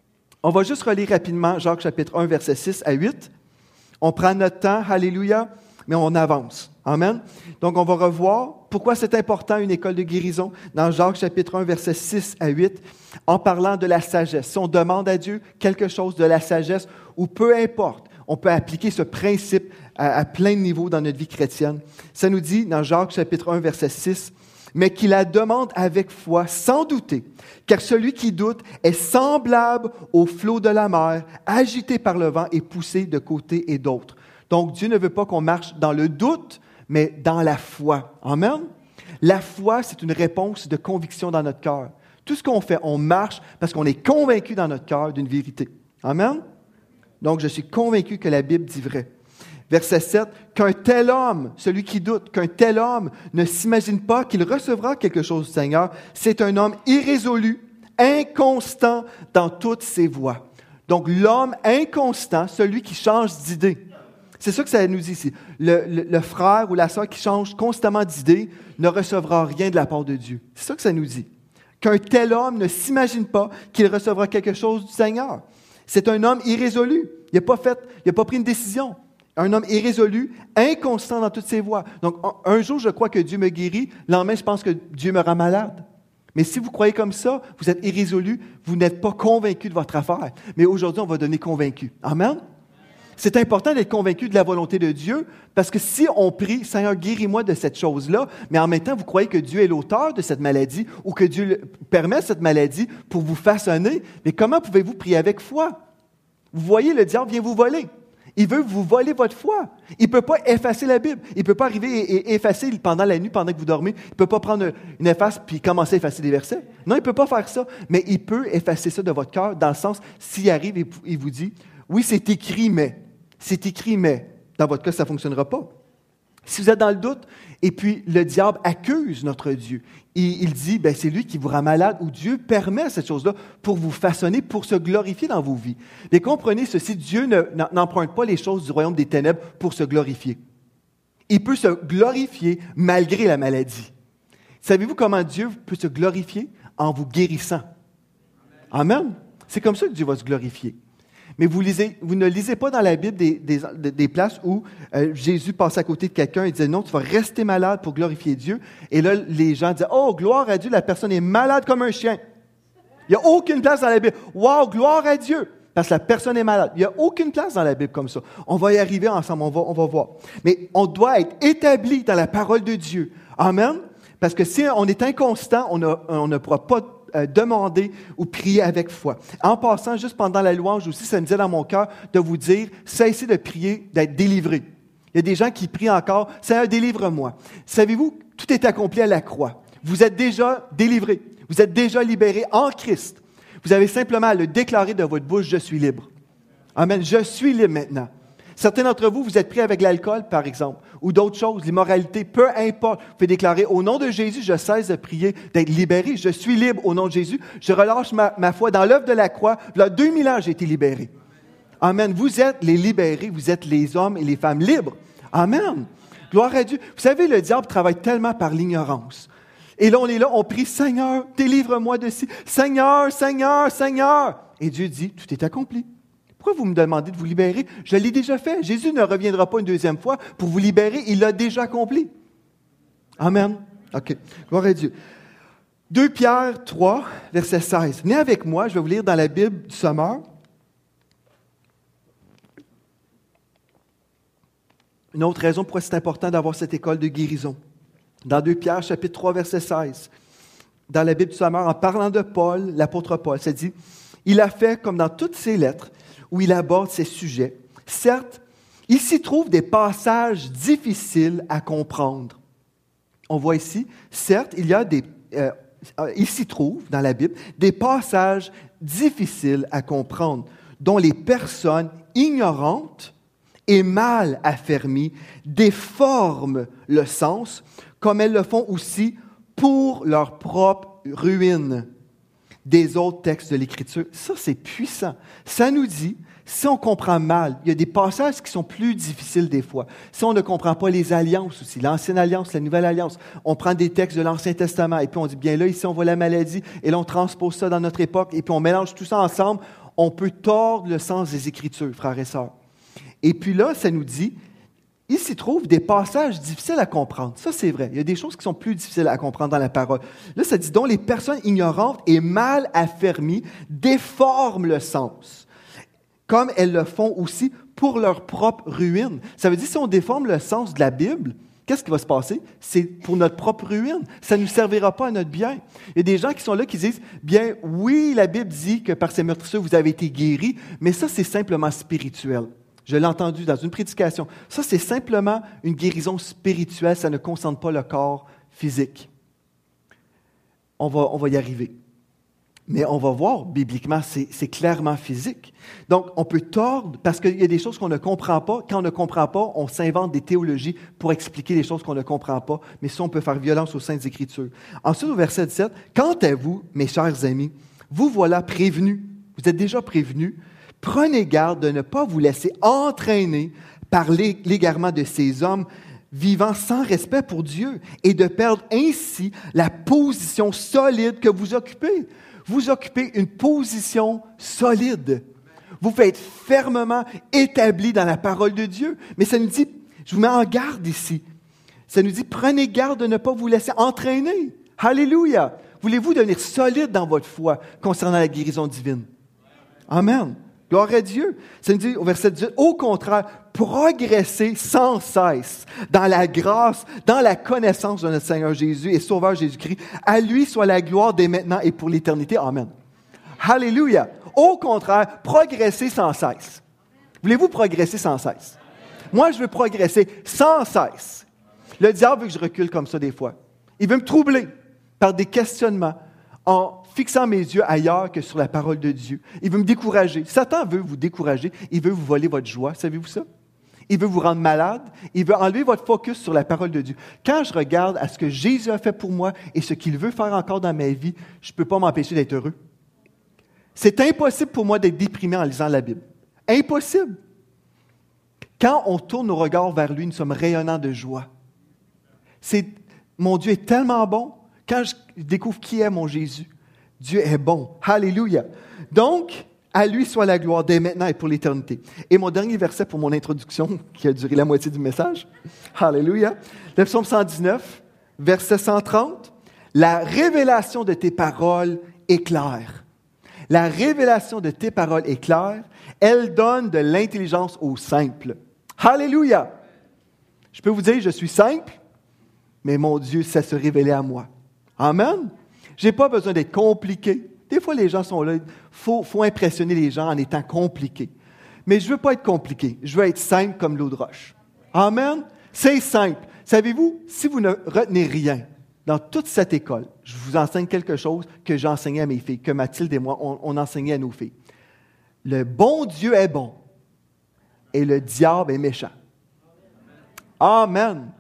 On va juste relire rapidement Jacques chapitre 1, versets 6 à 8. On prend notre temps, alléluia, mais on avance. Amen. Donc, on va revoir pourquoi c'est important une école de guérison dans Jacques chapitre 1, versets 6 à 8, en parlant de la sagesse. Si on demande à Dieu quelque chose de la sagesse, ou peu importe, on peut appliquer ce principe à plein de niveaux dans notre vie chrétienne. Ça nous dit dans Jacques chapitre 1, verset 6, « Mais qu'il la demande avec foi, sans douter, car celui qui doute est semblable au flot de la mer, agité par le vent et poussé de côté et d'autre. » Donc, Dieu ne veut pas qu'on marche dans le doute, mais dans la foi. Amen? La foi, c'est une réponse de conviction dans notre cœur. Tout ce qu'on fait, on marche parce qu'on est convaincu dans notre cœur d'une vérité. Amen? Donc, je suis convaincu que la Bible dit vrai. Verset 7, « Qu'un tel homme, celui qui doute, qu'un tel homme ne s'imagine pas qu'il recevra quelque chose du Seigneur, c'est un homme irrésolu, inconstant dans toutes ses voies. » Donc, l'homme inconstant, celui qui change d'idée. C'est ça que ça nous dit ici. Le frère ou la sœur qui change constamment d'idée ne recevra rien de la part de Dieu. C'est ça que ça nous dit. Qu'un tel homme ne s'imagine pas qu'il recevra quelque chose du Seigneur. C'est un homme irrésolu. Il n'a pas pris une décision. Un homme irrésolu, inconstant dans toutes ses voies. Donc, un jour, je crois que Dieu me guérit. Le lendemain, je pense que Dieu me rend malade. Mais si vous croyez comme ça, vous êtes irrésolu, vous n'êtes pas convaincu de votre affaire. Mais aujourd'hui, on va devenir convaincu. Amen? C'est important d'être convaincu de la volonté de Dieu, parce que si on prie, « Seigneur, guéris-moi de cette chose-là », mais en même temps, vous croyez que Dieu est l'auteur de cette maladie ou que Dieu permet cette maladie pour vous façonner, mais comment pouvez-vous prier avec foi? Vous voyez, le diable vient vous voler. Il veut vous voler votre foi. Il ne peut pas effacer la Bible. Il ne peut pas arriver et effacer pendant la nuit, pendant que vous dormez. Il ne peut pas prendre une efface puis commencer à effacer des versets. Non, il ne peut pas faire ça. Mais il peut effacer ça de votre cœur dans le sens, s'il arrive et il vous dit, « Oui, c'est écrit, mais... » C'est écrit, mais dans votre cas, ça ne fonctionnera pas. Si vous êtes dans le doute, et puis le diable accuse notre Dieu, et il dit, c'est lui qui vous rend malade, ou Dieu permet cette chose-là pour vous façonner, pour se glorifier dans vos vies. Mais comprenez ceci, Dieu n'emprunte pas les choses du royaume des ténèbres pour se glorifier. Il peut se glorifier malgré la maladie. Savez-vous comment Dieu peut se glorifier? En vous guérissant. Amen. C'est comme ça que Dieu va se glorifier. Mais vous ne lisez pas dans la Bible des places où Jésus passait à côté de quelqu'un et disait « Non, tu vas rester malade pour glorifier Dieu. » Et là, les gens disaient « Oh, gloire à Dieu, la personne est malade comme un chien. » Il n'y a aucune place dans la Bible. « Wow, gloire à Dieu! » Parce que la personne est malade. Il n'y a aucune place dans la Bible comme ça. On va y arriver ensemble, on va voir. Mais on doit être établi dans la parole de Dieu. Amen. Parce que si on est inconstant, on ne pourra pas demander ou prier avec foi. En passant, juste pendant la louange aussi, ça me disait dans mon cœur de vous dire, cessez de prier, d'être délivré. Il y a des gens qui prient encore, Seigneur, délivre-moi. Savez-vous, tout est accompli à la croix. Vous êtes déjà délivré. Vous êtes déjà libéré en Christ. Vous avez simplement à le déclarer de votre bouche, je suis libre. Amen. Je suis libre maintenant. Certains d'entre vous, vous êtes pris avec l'alcool, par exemple, ou d'autres choses, l'immoralité, peu importe. Vous pouvez déclarer, au nom de Jésus, je cesse de prier, d'être libéré. Je suis libre au nom de Jésus. Je relâche ma foi dans l'œuvre de la croix. Il y a 2000 ans, j'ai été libéré. Amen. Vous êtes les libérés, vous êtes les hommes et les femmes libres. Amen. Gloire à Dieu. Vous savez, le diable travaille tellement par l'ignorance. Et là, on est là, on prie, Seigneur, délivre-moi de ci. Seigneur, Seigneur, Seigneur. Et Dieu dit, tout est accompli. Pourquoi vous me demandez de vous libérer? Je l'ai déjà fait. Jésus ne reviendra pas une deuxième fois pour vous libérer. Il l'a déjà accompli. Amen. OK. Gloire à Dieu. 2 Pierre 3, verset 16. Venez avec moi, je vais vous lire dans la Bible du Sommeur. Une autre raison pourquoi c'est important d'avoir cette école de guérison. Dans 2 Pierre, chapitre 3, verset 16. Dans la Bible du Sommeur, en parlant de Paul, l'apôtre Paul, ça dit, « Il a fait comme dans toutes ses lettres, où il aborde ces sujets. Certes, il s'y trouve des passages difficiles à comprendre. » On voit ici, certes, il s'y trouve dans la Bible des passages difficiles à comprendre, dont les personnes ignorantes et mal affermies déforment le sens, comme elles le font aussi pour leur propre ruine. Des autres textes de l'Écriture. Ça, c'est puissant. Ça nous dit, si on comprend mal, il y a des passages qui sont plus difficiles des fois. Si on ne comprend pas les alliances aussi, l'Ancienne Alliance, la Nouvelle Alliance, on prend des textes de l'Ancien Testament et puis on dit, bien là, ici, on voit la maladie et là, on transpose ça dans notre époque et puis on mélange tout ça ensemble. On peut tordre le sens des Écritures, frères et sœurs. Et puis là, ça nous dit, il s'y trouve des passages difficiles à comprendre. Ça, c'est vrai. Il y a des choses qui sont plus difficiles à comprendre dans la parole. Là, ça dit donc, les personnes ignorantes et mal affermies déforment le sens, comme elles le font aussi pour leur propre ruine. Ça veut dire, si on déforme le sens de la Bible, qu'est-ce qui va se passer? C'est pour notre propre ruine. Ça ne nous servira pas à notre bien. Il y a des gens qui sont là qui disent, bien, oui, la Bible dit que par ces meurtrissures, vous avez été guéris, mais ça, c'est simplement spirituel. Je l'ai entendu dans une prédication. Ça, c'est simplement une guérison spirituelle. Ça ne concerne pas le corps physique. On va y arriver. Mais on va voir, bibliquement, c'est clairement physique. Donc, on peut tordre, parce qu'il y a des choses qu'on ne comprend pas. Quand on ne comprend pas, on s'invente des théologies pour expliquer les choses qu'on ne comprend pas. Mais ça, on peut faire violence aux Saintes Écritures. Ensuite, au verset 17, « Quant à vous, mes chers amis, vous voilà prévenus. » Vous êtes déjà prévenus. Prenez garde de ne pas vous laisser entraîner par l'égarement de ces hommes vivant sans respect pour Dieu et de perdre ainsi la position solide que vous occupez. Vous occupez une position solide. Vous faites fermement établi dans la parole de Dieu. Mais ça nous dit, je vous mets en garde ici, ça nous dit, prenez garde de ne pas vous laisser entraîner. Alléluia! Voulez-vous devenir solide dans votre foi concernant la guérison divine? Amen. Gloire à Dieu. Ça nous dit au verset 18, au contraire, progressez sans cesse dans la grâce, dans la connaissance de notre Seigneur Jésus et Sauveur Jésus-Christ. À lui soit la gloire dès maintenant et pour l'éternité. Amen. Alléluia. Au contraire, progressez sans cesse. Voulez-vous progresser sans cesse? Moi, je veux progresser sans cesse. Le diable veut que je recule comme ça des fois. Il veut me troubler par des questionnements en fixant mes yeux ailleurs que sur la parole de Dieu. Il veut me décourager. Satan veut vous décourager. Il veut vous voler votre joie. Savez-vous ça? Il veut vous rendre malade. Il veut enlever votre focus sur la parole de Dieu. Quand je regarde à ce que Jésus a fait pour moi et ce qu'il veut faire encore dans ma vie, je ne peux pas m'empêcher d'être heureux. C'est impossible pour moi d'être déprimé en lisant la Bible. Impossible. Quand on tourne nos regards vers lui, nous sommes rayonnants de joie. Mon Dieu est tellement bon. Quand je découvre qui est mon Jésus, Dieu est bon. Alléluia. Donc, à lui soit la gloire dès maintenant et pour l'éternité. Et mon dernier verset pour mon introduction, qui a duré la moitié du message. Alléluia. Le psaume 119, verset 130. La révélation de tes paroles est claire. La révélation de tes paroles est claire. Elle donne de l'intelligence aux simples. Alléluia. Je peux vous dire, je suis simple, mais mon Dieu sait se révéler à moi. Amen. Je n'ai pas besoin d'être compliqué. Des fois, les gens sont là. Il faut impressionner les gens en étant compliqué. Mais je ne veux pas être compliqué. Je veux être simple comme l'eau de roche. Amen. C'est simple. Savez-vous, si vous ne retenez rien dans toute cette école, je vous enseigne quelque chose que j'ai enseigné à mes filles, que Mathilde et moi, on enseignait à nos filles. Le bon Dieu est bon et le diable est méchant. Amen.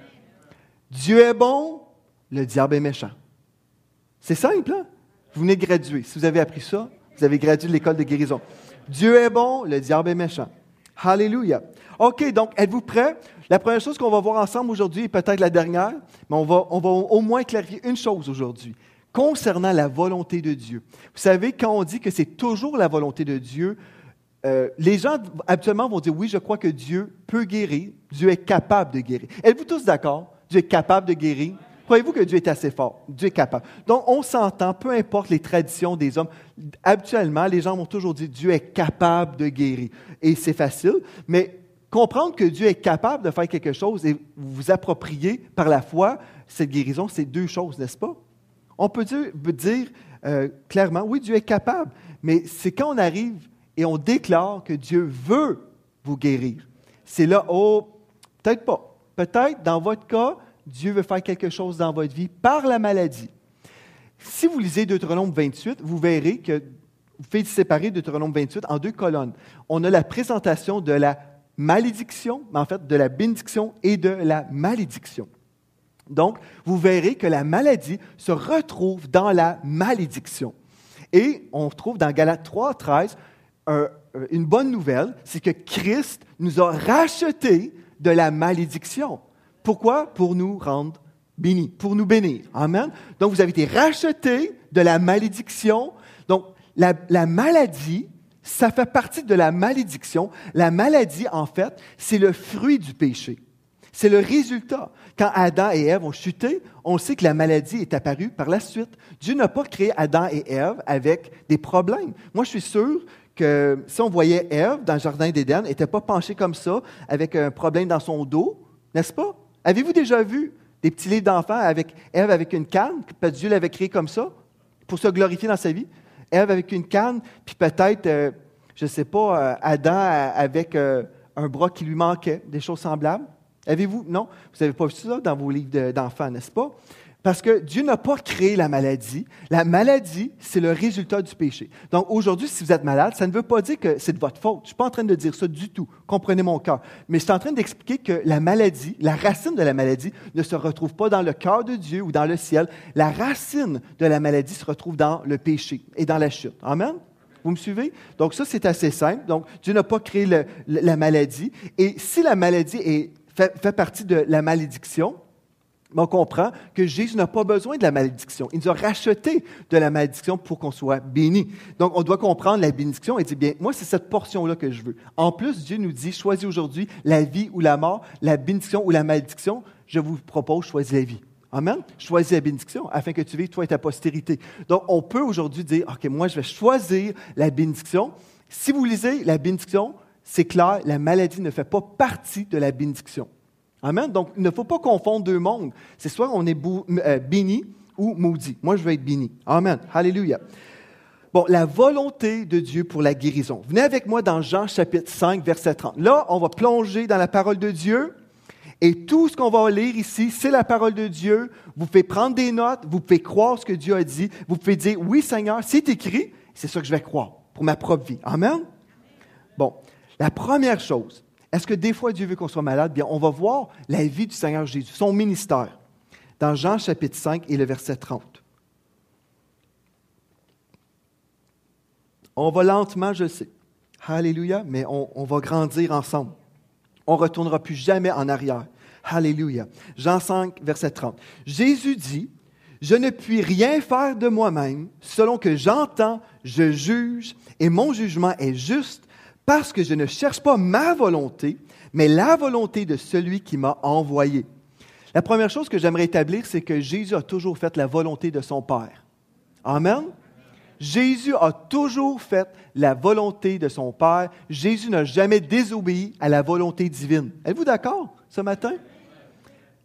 Dieu est bon, le diable est méchant. C'est simple, hein? Vous venez de graduer. Si vous avez appris ça, vous avez gradué de l'école de guérison. Dieu est bon, le diable est méchant. Alléluia. OK, donc, êtes-vous prêts? La première chose qu'on va voir ensemble aujourd'hui, et peut-être la dernière, mais on va au moins clarifier une chose aujourd'hui, concernant la volonté de Dieu. Vous savez, quand on dit que c'est toujours la volonté de Dieu, les gens habituellement vont dire, oui, je crois que Dieu peut guérir, Dieu est capable de guérir. Êtes-vous tous d'accord? Dieu est capable de guérir? Croyez-vous que Dieu est assez fort? Dieu est capable. Donc, on s'entend, peu importe les traditions des hommes. Habituellement, les gens vont toujours dire, Dieu est capable de guérir. Et c'est facile, mais comprendre que Dieu est capable de faire quelque chose et vous approprier par la foi cette guérison, c'est deux choses, n'est-ce pas? On peut dire clairement, oui, Dieu est capable, mais c'est quand on arrive et on déclare que Dieu veut vous guérir. C'est là, oh, peut-être pas. Peut-être, dans votre cas, Dieu veut faire quelque chose dans votre vie par la maladie. Si vous lisez Deutéronome 28, vous verrez que vous faites séparer Deutéronome 28 en deux colonnes. On a la présentation de la malédiction, mais en fait de la bénédiction et de la malédiction. Donc, vous verrez que la maladie se retrouve dans la malédiction. Et on trouve dans Galates 3:13 une bonne nouvelle, c'est que Christ nous a rachetés de la malédiction. Pourquoi? Pour nous rendre bénis, pour nous bénir. Amen. Donc, vous avez été rachetés de la malédiction. Donc, la maladie, ça fait partie de la malédiction. La maladie, en fait, c'est le fruit du péché. C'est le résultat. Quand Adam et Ève ont chuté, on sait que la maladie est apparue par la suite. Dieu n'a pas créé Adam et Ève avec des problèmes. Moi, je suis sûr que si on voyait Ève dans le jardin d'Éden, elle n'était pas penchée comme ça, avec un problème dans son dos, n'est-ce pas? Avez-vous déjà vu des petits livres d'enfants avec Ève avec une canne, que Dieu l'avait créé comme ça, pour se glorifier dans sa vie? Ève avec une canne, puis peut-être, je ne sais pas, Adam avec un bras qui lui manquait, des choses semblables. Avez-vous? Non? Vous n'avez pas vu ça dans vos livres d'enfants, n'est-ce pas? Parce que Dieu n'a pas créé la maladie. La maladie, c'est le résultat du péché. Donc aujourd'hui, si vous êtes malade, ça ne veut pas dire que c'est de votre faute. Je ne suis pas en train de dire ça du tout. Comprenez mon cœur. Mais je suis en train d'expliquer que la maladie, la racine de la maladie, ne se retrouve pas dans le cœur de Dieu ou dans le ciel. La racine de la maladie se retrouve dans le péché et dans la chute. Amen? Vous me suivez? Donc ça, c'est assez simple. Donc Dieu n'a pas créé la maladie. Et si la maladie fait partie de la malédiction, on comprend que Jésus n'a pas besoin de la malédiction. Il nous a rachetés de la malédiction pour qu'on soit bénis. Donc, on doit comprendre la bénédiction et dire, bien, moi, c'est cette portion-là que je veux. En plus, Dieu nous dit, choisis aujourd'hui la vie ou la mort, la bénédiction ou la malédiction. Je vous propose, choisis la vie. Amen? Choisis la bénédiction afin que tu vives, toi et ta postérité. Donc, on peut aujourd'hui dire, OK, moi, je vais choisir la bénédiction. Si vous lisez la bénédiction, c'est clair, la maladie ne fait pas partie de la bénédiction. Amen? Donc, il ne faut pas confondre deux mondes. C'est soit on est béni ou maudit. Moi, je veux être béni. Amen. Alléluia. Bon, la volonté de Dieu pour la guérison. Venez avec moi dans Jean chapitre 5, verset 30. Là, on va plonger dans la parole de Dieu. Et tout ce qu'on va lire ici, c'est la parole de Dieu. Vous pouvez prendre des notes, vous pouvez croire ce que Dieu a dit. Vous pouvez dire, oui Seigneur, c'est écrit, c'est ça que je vais croire pour ma propre vie. Amen? Bon, la première chose, est-ce que des fois Dieu veut qu'on soit malade? Bien, on va voir la vie du Seigneur Jésus, son ministère, dans Jean chapitre 5 et le verset 30. On va lentement, je sais. Alléluia, mais on va grandir ensemble. On ne retournera plus jamais en arrière. Alléluia. Jean 5, verset 30. Jésus dit, « Je ne puis rien faire de moi-même, selon que j'entends, je juge, et mon jugement est juste, parce que je ne cherche pas ma volonté, mais la volonté de celui qui m'a envoyé. » La première chose que j'aimerais établir, c'est que Jésus a toujours fait la volonté de son Père. Amen? Jésus a toujours fait la volonté de son Père. Jésus n'a jamais désobéi à la volonté divine. Êtes-vous d'accord ce matin?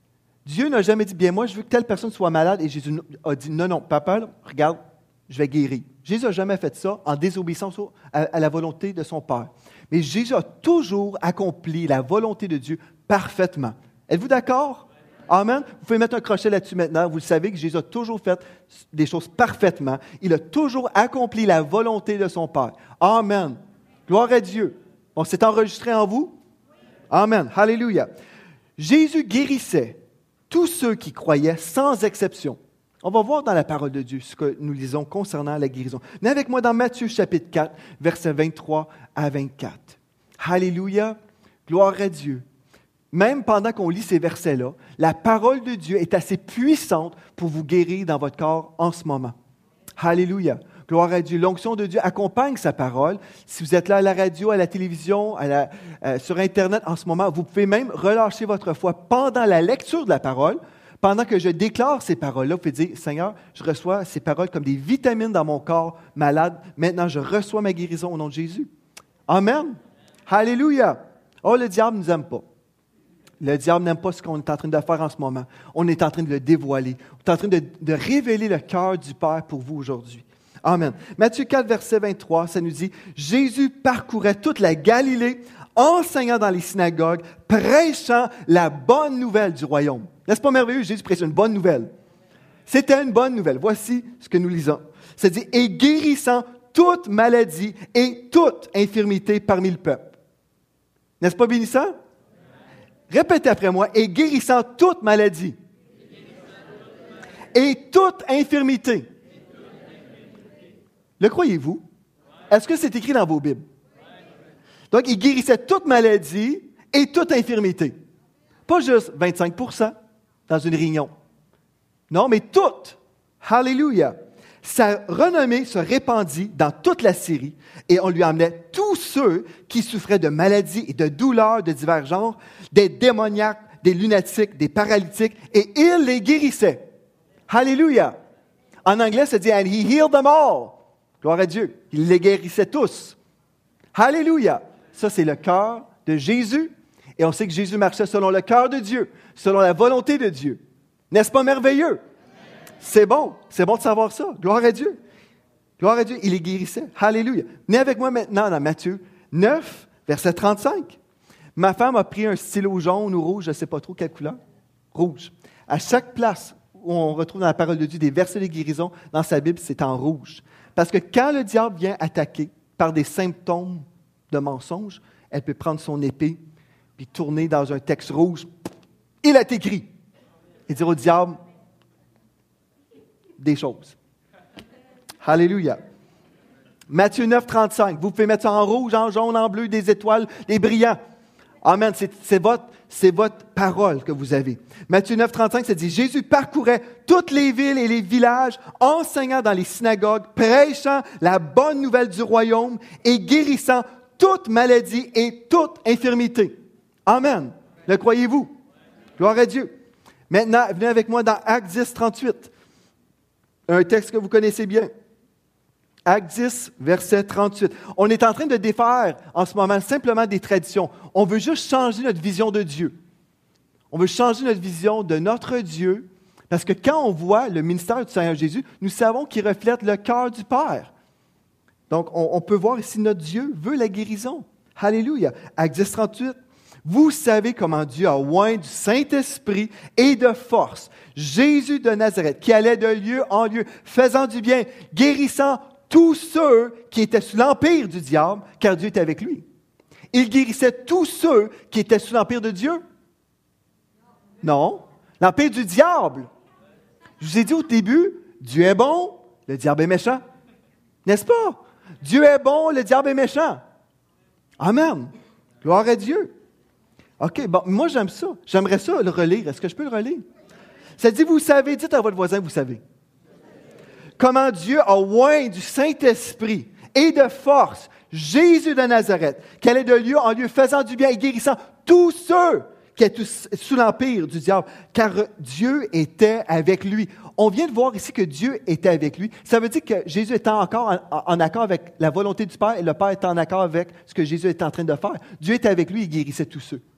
Dieu n'a jamais dit, bien moi, je veux que telle personne soit malade. Et Jésus a dit, non, papa, regarde, je vais guérir. Jésus n'a jamais fait ça en désobéissance à la volonté de son Père. Mais Jésus a toujours accompli la volonté de Dieu parfaitement. Êtes-vous d'accord? Amen. Vous pouvez mettre un crochet là-dessus maintenant. Vous le savez que Jésus a toujours fait des choses parfaitement. Il a toujours accompli la volonté de son Père. Amen. Gloire à Dieu. On s'est enregistré en vous? Amen. Alléluia. Jésus guérissait tous ceux qui croyaient sans exception. On va voir dans la parole de Dieu ce que nous lisons concernant la guérison. Venez avec moi dans Matthieu chapitre 4, versets 23 à 24. Alléluia. Gloire à Dieu. Même pendant qu'on lit ces versets-là, la parole de Dieu est assez puissante pour vous guérir dans votre corps en ce moment. Alléluia. Gloire à Dieu. L'onction de Dieu accompagne sa parole. Si vous êtes là à la radio, à la télévision, sur Internet en ce moment, vous pouvez même relâcher votre foi pendant la lecture de la parole. Pendant que je déclare ces paroles-là, vous pouvez dire, Seigneur, je reçois ces paroles comme des vitamines dans mon corps malade. Maintenant, je reçois ma guérison au nom de Jésus. Amen. Alléluia. Oh, le diable ne nous aime pas. Le diable n'aime pas ce qu'on est en train de faire en ce moment. On est en train de le dévoiler. On est en train de révéler le cœur du Père pour vous aujourd'hui. Amen. Matthieu 4, verset 23, ça nous dit, Jésus parcourait toute la Galilée, enseignant dans les synagogues, prêchant la bonne nouvelle du royaume. N'est-ce pas merveilleux? Jésus prêchait une bonne nouvelle. C'était une bonne nouvelle. Voici ce que nous lisons. Ça dit, et guérissant toute maladie et toute infirmité parmi le peuple. N'est-ce pas bénissant? Répétez après moi, et guérissant toute maladie et toute infirmité. Le croyez-vous? Est-ce que c'est écrit dans vos Bibles? Donc, il guérissait toute maladie et toute infirmité. Pas juste 25% dans une réunion. Non, mais toute. Alléluia. Sa renommée se répandit dans toute la Syrie et on lui emmenait tous ceux qui souffraient de maladies et de douleurs de divers genres, des démoniaques, des lunatiques, des paralytiques, et il les guérissait. Alléluia. En anglais, ça dit « And he healed them all ». Gloire à Dieu. Il les guérissait tous. Alléluia. Ça, c'est le cœur de Jésus. Et on sait que Jésus marchait selon le cœur de Dieu, selon la volonté de Dieu. N'est-ce pas merveilleux? C'est bon de savoir ça. Gloire à Dieu. Gloire à Dieu, il les guérissait. Alléluia. Venez avec moi maintenant dans Matthieu 9, verset 35. Ma femme a pris un stylo jaune ou rouge, je ne sais pas trop quelle couleur. Rouge. À chaque place où on retrouve dans la parole de Dieu des versets de guérison, dans sa Bible, c'est en rouge. Parce que quand le diable vient attaquer par des symptômes de mensonge, elle peut prendre son épée puis tourner dans un texte rouge. Il est écrit. Et dire au diable des choses. Alléluia. Matthieu 9, 35. Vous pouvez mettre ça en rouge, en jaune, en bleu, des étoiles, des brillants. Amen. C'est votre parole que vous avez. Matthieu 9, 35, ça dit, Jésus parcourait toutes les villes et les villages, enseignant dans les synagogues, prêchant la bonne nouvelle du royaume et guérissant toute maladie et toute infirmité. Amen. Le croyez-vous? Gloire à Dieu. Maintenant, venez avec moi dans Actes 10, 38. Un texte que vous connaissez bien. Actes 10, verset 38. On est en train de défaire en ce moment simplement des traditions. On veut juste changer notre vision de Dieu. On veut changer notre vision de notre Dieu parce que quand on voit le ministère du Seigneur Jésus, nous savons qu'il reflète le cœur du Père. Donc, on peut voir ici notre Dieu veut la guérison. Alléluia. Actes 10, 38. Vous savez comment Dieu a oint du Saint-Esprit et de force Jésus de Nazareth, qui allait de lieu en lieu, faisant du bien, guérissant tous ceux qui étaient sous l'empire du diable, car Dieu était avec lui. Il guérissait tous ceux qui étaient sous l'empire de Dieu? Non. L'empire du diable. Je vous ai dit au début, Dieu est bon, le diable est méchant. N'est-ce pas? Dieu est bon, le diable est méchant. Amen. Gloire à Dieu. OK, bon, moi j'aime ça. J'aimerais ça le relire. Est-ce que je peux le relire? Ça dit, vous savez, dites à votre voisin, vous savez. Comment Dieu a oint du Saint-Esprit et de force Jésus de Nazareth, qui allait de lieu en lieu, faisant du bien et guérissant tous ceux qui étaient sous l'empire du diable, car Dieu était avec lui. On vient de voir ici que Dieu était avec lui. Ça veut dire que Jésus était encore en accord avec la volonté du Père et le Père était en accord avec ce que Jésus était en train de faire. Dieu était avec lui et guérissait tous ceux.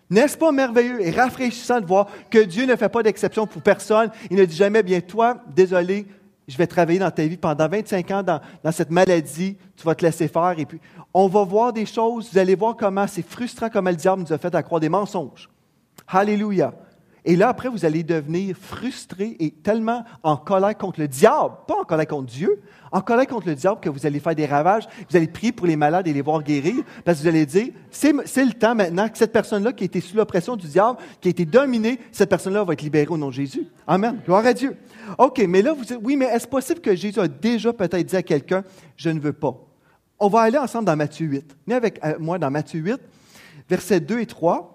N'est-ce pas merveilleux et rafraîchissant de voir que Dieu ne fait pas d'exception pour personne? Il ne dit jamais, bien toi, désolé, je vais travailler dans ta vie pendant 25 ans dans cette maladie, tu vas te laisser faire. Et puis, on va voir des choses, vous allez voir comment c'est frustrant, comment le diable nous a fait à croire des mensonges. Alléluia. Et là, après, vous allez devenir frustré et tellement en colère contre le diable, pas en colère contre Dieu, en colère contre le diable que vous allez faire des ravages, vous allez prier pour les malades et les voir guérir, parce que vous allez dire, c'est le temps maintenant que cette personne-là qui a été sous l'oppression du diable, qui a été dominée, cette personne-là va être libérée au nom de Jésus. Amen. Gloire à Dieu. OK, mais là, vous dites, oui, mais est-ce possible que Jésus a déjà peut-être dit à quelqu'un, je ne veux pas? On va aller ensemble dans Matthieu 8. Venez avec moi dans Matthieu 8, versets 2 et 3.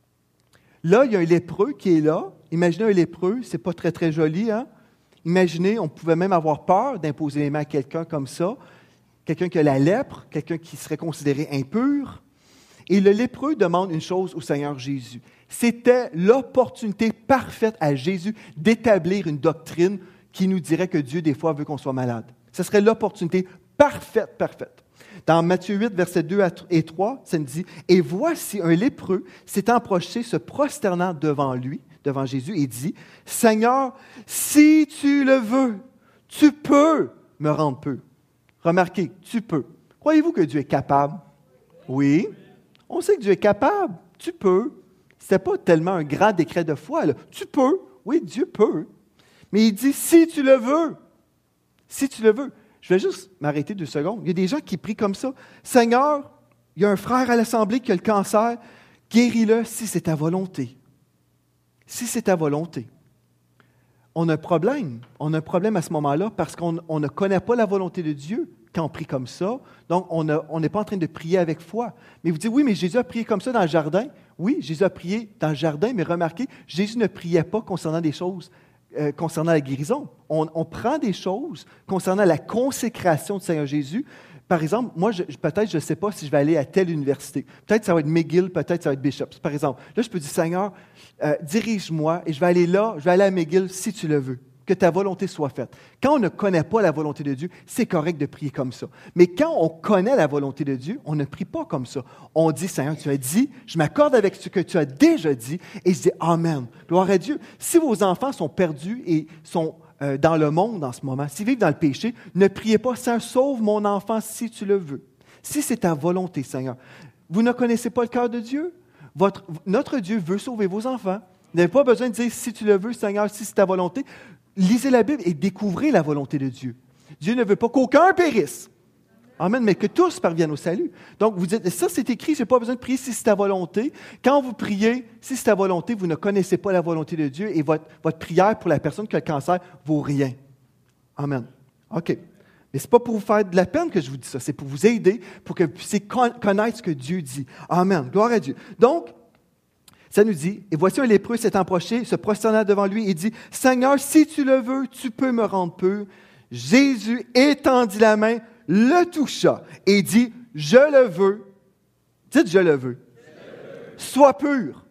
Là, il y a un lépreux qui est là. Imaginez un lépreux, c'est pas très, très joli, hein? Imaginez, on pouvait même avoir peur d'imposer les mains à quelqu'un comme ça, quelqu'un qui a la lèpre, quelqu'un qui serait considéré impur. Et le lépreux demande une chose au Seigneur Jésus. C'était l'opportunité parfaite à Jésus d'établir une doctrine qui nous dirait que Dieu, des fois, veut qu'on soit malade. Ce serait l'opportunité parfaite. Dans Matthieu 8, versets 2 et 3, ça nous dit « Et voici un lépreux s'étant approché, se prosternant devant lui, devant Jésus, et dit « Seigneur, si tu le veux, tu peux me rendre peu. » Remarquez, tu peux. Croyez-vous que Dieu est capable? Oui. On sait que Dieu est capable. Tu peux. Ce n'est pas tellement un grand décret de foi, là. Tu peux. Oui, Dieu peut. Mais il dit « Si tu le veux. » Si tu le veux. Je vais juste m'arrêter 2 secondes. Il y a des gens qui prient comme ça. « Seigneur, il y a un frère à l'Assemblée qui a le cancer. Guéris-le si c'est ta volonté. » Si c'est ta volonté. On a un problème. On a un problème à ce moment-là parce qu'on ne connaît pas la volonté de Dieu quand on prie comme ça. Donc, on n'est pas en train de prier avec foi. Mais vous dites, oui, mais Jésus a prié comme ça dans le jardin. Oui, Jésus a prié dans le jardin, mais remarquez, Jésus ne priait pas concernant des choses concernant la guérison. On prend des choses concernant la consécration du Seigneur Jésus. Par exemple, moi, peut-être, je ne sais pas si je vais aller à telle université. Peut-être ça va être McGill, peut-être ça va être Bishop. Par exemple, là, je peux dire, Seigneur, dirige-moi et je vais aller là, je vais aller à McGill si tu le veux. Que ta volonté soit faite. Quand on ne connaît pas la volonté de Dieu, c'est correct de prier comme ça. Mais quand on connaît la volonté de Dieu, on ne prie pas comme ça. On dit, Seigneur, tu as dit, je m'accorde avec ce que tu as déjà dit, et je dis, Amen. Gloire à Dieu. Si vos enfants sont perdus et sont dans le monde en ce moment, s'ils vivent dans le péché, ne priez pas, Seigneur, sauve mon enfant si tu le veux. Si c'est ta volonté, Seigneur. Vous ne connaissez pas le cœur de Dieu? Notre Dieu veut sauver vos enfants. Vous n'avez pas besoin de dire, si tu le veux, Seigneur, si c'est ta volonté. Lisez la Bible et découvrez la volonté de Dieu. Dieu ne veut pas qu'aucun périsse. Amen, mais que tous parviennent au salut. Donc, vous dites, ça c'est écrit, je n'ai pas besoin de prier si c'est ta volonté. Quand vous priez, si c'est ta volonté, vous ne connaissez pas la volonté de Dieu et votre prière pour la personne qui a le cancer vaut rien. Amen. OK. Mais ce n'est pas pour vous faire de la peine que je vous dis ça, c'est pour vous aider, pour que vous puissiez connaître ce que Dieu dit. Amen. Gloire à Dieu. Donc, ça nous dit, et voici un lépreux s'étant approché, se prosternant devant lui et dit, « Seigneur, si tu le veux, tu peux me rendre pur. » Jésus étendit la main, le toucha et dit, « Je le veux. » Dites, « Je le veux. » Sois pur.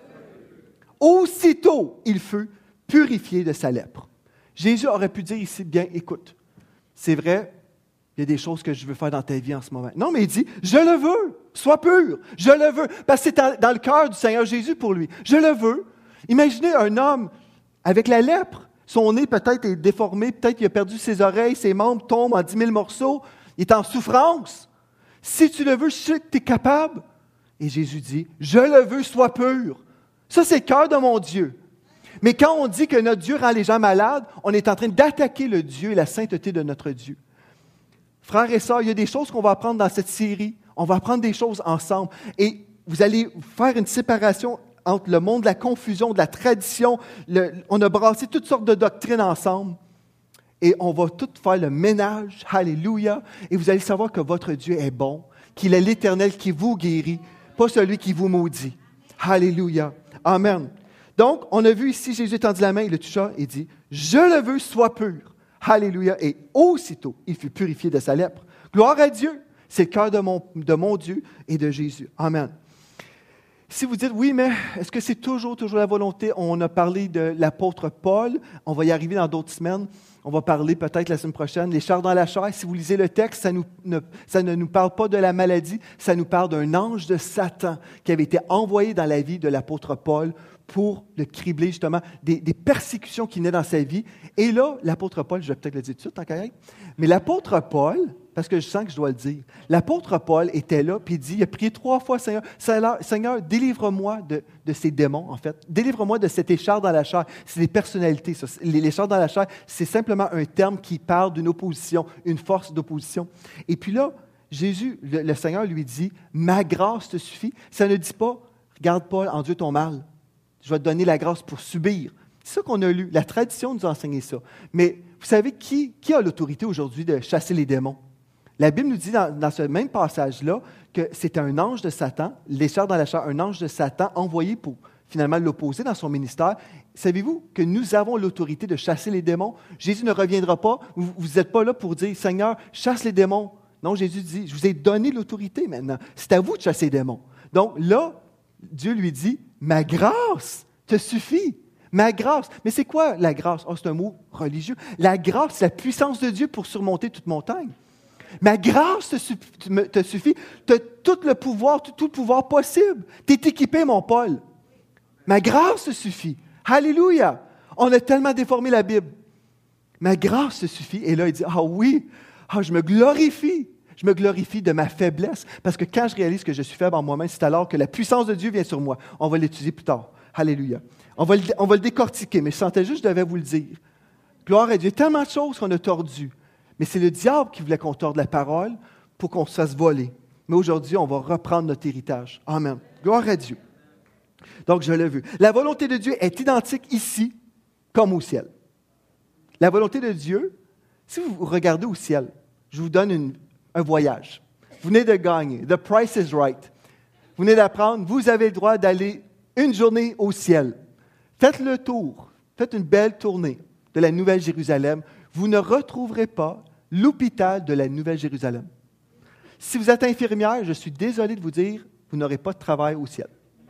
Aussitôt, il fut purifié de sa lèpre. Jésus aurait pu dire ici, bien, écoute, c'est vrai, il y a des choses que je veux faire dans ta vie en ce moment. Non, mais il dit, je le veux, sois pur, je le veux. Parce que c'est dans le cœur du Seigneur Jésus pour lui. Je le veux. Imaginez un homme avec la lèpre. Son nez peut-être est déformé, peut-être qu'il a perdu ses oreilles, ses membres tombent en 10 000 morceaux. Il est en souffrance. Si tu le veux, je sais que tu es capable. Et Jésus dit, je le veux, sois pur. Ça, c'est le cœur de mon Dieu. Mais quand on dit que notre Dieu rend les gens malades, on est en train d'attaquer le Dieu et la sainteté de notre Dieu. Frères et sœurs, il y a des choses qu'on va apprendre dans cette série. On va apprendre des choses ensemble. Et vous allez faire une séparation entre le monde de la confusion, de la tradition. On a brassé toutes sortes de doctrines ensemble. Et on va tout faire le ménage. Alléluia. Et vous allez savoir que votre Dieu est bon, qu'il est l'Éternel qui vous guérit, pas celui qui vous maudit. Alléluia. Amen. Donc, on a vu ici, Jésus tendit la main, il le toucha et dit, « Je le veux, sois pur. » Alléluia. Et aussitôt, il fut purifié de sa lèpre. Gloire à Dieu. C'est le cœur de mon Dieu et de Jésus. Amen. Si vous dites, oui, mais est-ce que c'est toujours la volonté? On a parlé de l'apôtre Paul, on va y arriver dans d'autres semaines. On va parler peut-être la semaine prochaine, les chars dans la chair. Si vous lisez le texte, ça ne nous parle pas de la maladie, ça nous parle d'un ange de Satan qui avait été envoyé dans la vie de l'apôtre Paul pour le cribler justement des persécutions qui venaient dans sa vie. Et là, l'apôtre Paul, je vais peut-être le dire tout de suite, tant qu'à être, mais l'apôtre Paul, parce que je sens que je dois le dire, l'apôtre Paul était là, puis il a prié 3 fois, Seigneur, délivre-moi de ces démons, en fait. Délivre-moi de cet écharpe dans la chair. C'est des personnalités, ça. Les écharpes dans la chair, c'est simplement un terme qui parle d'une opposition, une force d'opposition. Et puis là, Jésus, le Seigneur lui dit, ma grâce te suffit. Ça ne dit pas, regarde Paul, endure ton mal. Je vais te donner la grâce pour subir. C'est ça qu'on a lu. La tradition nous a enseigné ça. Mais vous savez, qui a l'autorité aujourd'hui de chasser les démons? La Bible nous dit dans ce même passage-là que c'était un ange de Satan, l'écharpe dans la chair, un ange de Satan envoyé pour finalement l'opposer dans son ministère. Savez-vous que nous avons l'autorité de chasser les démons? Jésus ne reviendra pas. Vous n'êtes pas là pour dire, Seigneur, chasse les démons. Non, Jésus dit, je vous ai donné l'autorité maintenant. C'est à vous de chasser les démons. Donc là, Dieu lui dit, ma grâce te suffit. Ma grâce. Mais c'est quoi la grâce? Oh, c'est un mot religieux. La grâce, c'est la puissance de Dieu pour surmonter toute montagne. Ma grâce te suffit. Tu as tout le pouvoir, tout le pouvoir possible. Tu es équipé, mon Paul. Ma grâce te suffit. Alléluia. On a tellement déformé la Bible. Ma grâce te suffit. Et là, il dit, ah oui, je me glorifie. Je me glorifie de ma faiblesse. Parce que quand je réalise que je suis faible en moi-même, c'est alors que la puissance de Dieu vient sur moi. On va l'étudier plus tard. Alléluia. On va le décortiquer, mais je sentais juste que je devais vous le dire. Gloire à Dieu. Il y a tellement de choses qu'on a tordues. Mais c'est le diable qui voulait qu'on torde la parole pour qu'on se fasse voler. Mais aujourd'hui, on va reprendre notre héritage. Amen. Gloire à Dieu. Donc, je l'ai vu. La volonté de Dieu est identique ici comme au ciel. La volonté de Dieu, si vous regardez au ciel, je vous donne un voyage. Vous venez de gagner. The price is right. Vous venez d'apprendre, vous avez le droit d'aller une journée au ciel. Faites le tour. Faites une belle tournée de la Nouvelle Jérusalem. Vous ne retrouverez pas l'hôpital de la Nouvelle Jérusalem. Si vous êtes infirmière, je suis désolé de vous dire, vous n'aurez pas de travail au ciel.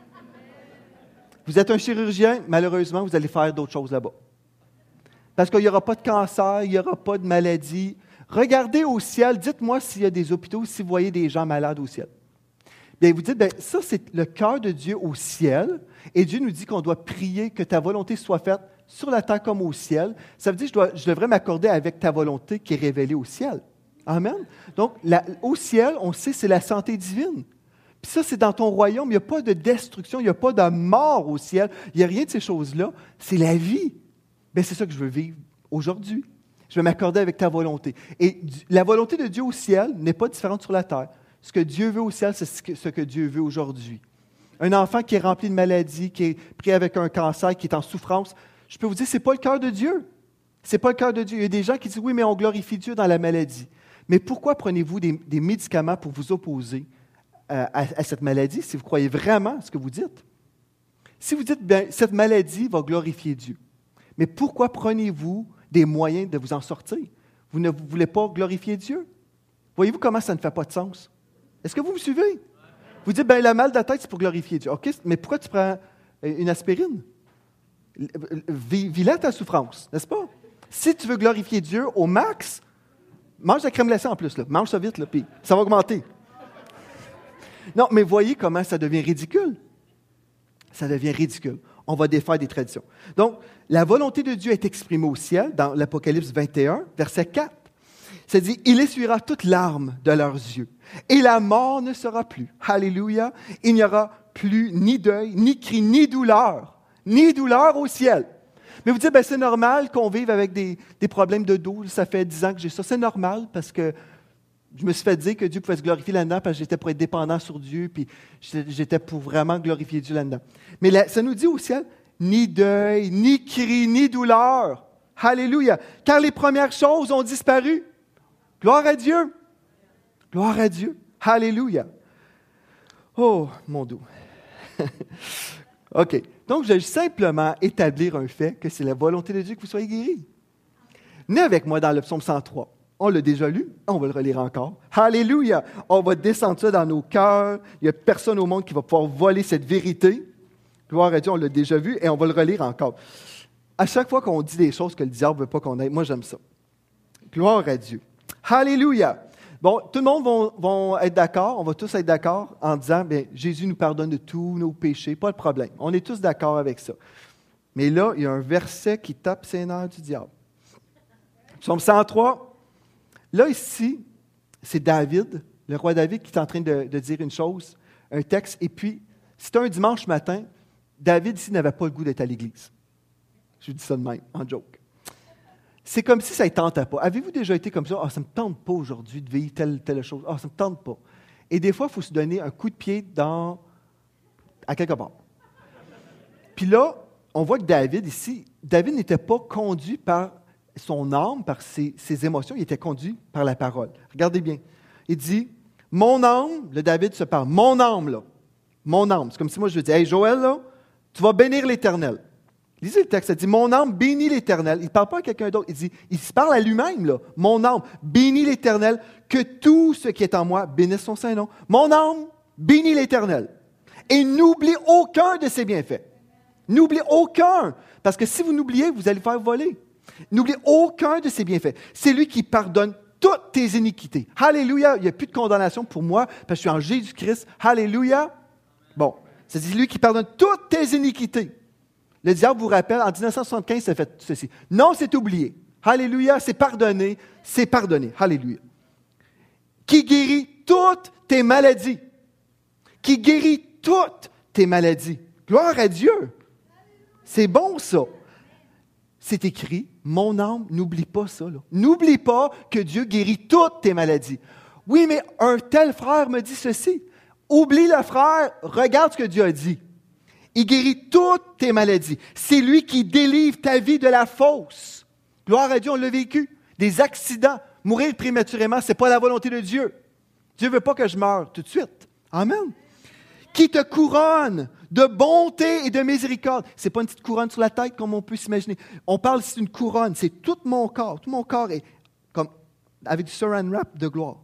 Vous êtes un chirurgien, malheureusement, vous allez faire d'autres choses là-bas. Parce qu'il n'y aura pas de cancer, il n'y aura pas de maladie. Regardez au ciel, dites-moi s'il y a des hôpitaux, si vous voyez des gens malades au ciel. Bien, vous dites, ça c'est le cœur de Dieu au ciel, et Dieu nous dit qu'on doit prier que ta volonté soit faite sur la terre comme au ciel. Ça veut dire que je devrais m'accorder avec ta volonté qui est révélée au ciel. Amen. Donc, au ciel, on sait c'est la santé divine. Puis ça, c'est dans ton royaume. Il n'y a pas de destruction, il n'y a pas de mort au ciel. Il n'y a rien de ces choses-là. C'est la vie. Bien, c'est ça que je veux vivre aujourd'hui. Je vais m'accorder avec ta volonté. Et la volonté de Dieu au ciel n'est pas différente sur la terre. Ce que Dieu veut au ciel, c'est ce que Dieu veut aujourd'hui. Un enfant qui est rempli de maladies, qui est pris avec un cancer, qui est en souffrance, je peux vous dire, ce n'est pas le cœur de Dieu. Ce n'est pas le cœur de Dieu. Il y a des gens qui disent, oui, mais on glorifie Dieu dans la maladie. Mais pourquoi prenez-vous des médicaments pour vous opposer à cette maladie si vous croyez vraiment ce que vous dites? Si vous dites, bien, cette maladie va glorifier Dieu, mais pourquoi prenez-vous des moyens de vous en sortir? Vous ne voulez pas glorifier Dieu? Voyez-vous comment ça ne fait pas de sens? Est-ce que vous me suivez? Vous dites, bien, le mal de la tête, c'est pour glorifier Dieu. OK, mais pourquoi tu prends une aspirine? Vis là ta souffrance, n'est-ce pas? Si tu veux glorifier Dieu au max, mange la crème glacée en plus, là. Mange ça vite, là, puis ça va augmenter. Non, mais voyez comment ça devient ridicule. Ça devient ridicule. On va défaire des traditions. Donc, la volonté de Dieu est exprimée au ciel dans l'Apocalypse 21, verset 4. Ça dit, il essuiera toutes larmes de leurs yeux, et la mort ne sera plus. Alléluia. Il n'y aura plus ni deuil, ni cri, ni douleur au ciel. Mais vous dites, ben, c'est normal qu'on vive avec des problèmes de dos. Ça fait 10 ans que j'ai ça. C'est normal parce que je me suis fait dire que Dieu pouvait se glorifier là-dedans parce que j'étais pour être dépendant sur Dieu, puis j'étais pour vraiment glorifier Dieu là-dedans. Mais là, ça nous dit au ciel, ni deuil, ni cri, ni douleur. Alléluia. Car les premières choses ont disparu. Gloire à Dieu. Gloire à Dieu. Alléluia. Oh, mon dos. OK. Donc, je vais simplement établir un fait que c'est la volonté de Dieu que vous soyez guéris. Venez avec moi dans le psaume 103. On l'a déjà lu, on va le relire encore. Alléluia! On va descendre ça dans nos cœurs. Il n'y a personne au monde qui va pouvoir voler cette vérité. Gloire à Dieu, on l'a déjà vu et on va le relire encore. À chaque fois qu'on dit des choses que le diable ne veut pas qu'on ait, moi j'aime ça. Gloire à Dieu. Alléluia! Bon, tout le monde va être d'accord, on va tous être d'accord en disant, bien, Jésus nous pardonne de tous nos péchés, pas de problème. On est tous d'accord avec ça. Mais là, il y a un verset qui tape ses nerfs du diable. Psaume 103. Là, ici, c'est David, le roi David, qui est en train de dire une chose, un texte. Et puis, c'était un dimanche matin, David, ici, n'avait pas le goût d'être à l'église. Je vous dis ça de même, en joke. C'est comme si ça ne tentait pas. Avez-vous déjà été comme ça? « Ah, ça ne me tente pas aujourd'hui de vivre telle chose. Ah, ça ne me tente pas. » Et des fois, il faut se donner un coup de pied à quelque part. Puis là, on voit que David, ici, David n'était pas conduit par son âme, par ses émotions, il était conduit par la parole. Regardez bien. Il dit, « Mon âme », le David se parle, « Mon âme, là, mon âme. » C'est comme si moi, je dis, « Hey, Joël, là, tu vas bénir l'Éternel. » Lisez le texte, ça dit « Mon âme bénit l'Éternel ». Il ne parle pas à quelqu'un d'autre, il se parle à lui-même, là. « Mon âme bénit l'Éternel, que tout ce qui est en moi bénisse son Saint-Nom. »« Mon âme bénit l'Éternel. » Et n'oublie aucun de ses bienfaits. N'oublie aucun, parce que si vous n'oubliez, vous allez faire voler. N'oublie aucun de ses bienfaits. C'est lui qui pardonne toutes tes iniquités. Alléluia, il n'y a plus de condamnation pour moi, parce que je suis en Jésus-Christ. Alléluia. Bon, c'est lui qui pardonne toutes tes iniquités. Le diable vous rappelle, en 1975, ça fait ceci. Non, c'est oublié. Alléluia, c'est pardonné. C'est pardonné. Alléluia. Qui guérit toutes tes maladies. Qui guérit toutes tes maladies. Gloire à Dieu. C'est bon, ça. C'est écrit, mon âme, n'oublie pas ça. Là. N'oublie pas que Dieu guérit toutes tes maladies. Oui, mais un tel frère me dit ceci. Oublie le frère, regarde ce que Dieu a dit. Il guérit toutes tes maladies. C'est lui qui délivre ta vie de la fausse. Gloire à Dieu, on l'a vécu. Des accidents, mourir prématurément, ce n'est pas la volonté de Dieu. Dieu ne veut pas que je meure tout de suite. Amen. Qui te couronne de bonté et de miséricorde. Ce n'est pas une petite couronne sur la tête comme on peut s'imaginer. On parle ici d'une couronne. C'est tout mon corps. Tout mon corps est comme avec du saran wrap de gloire.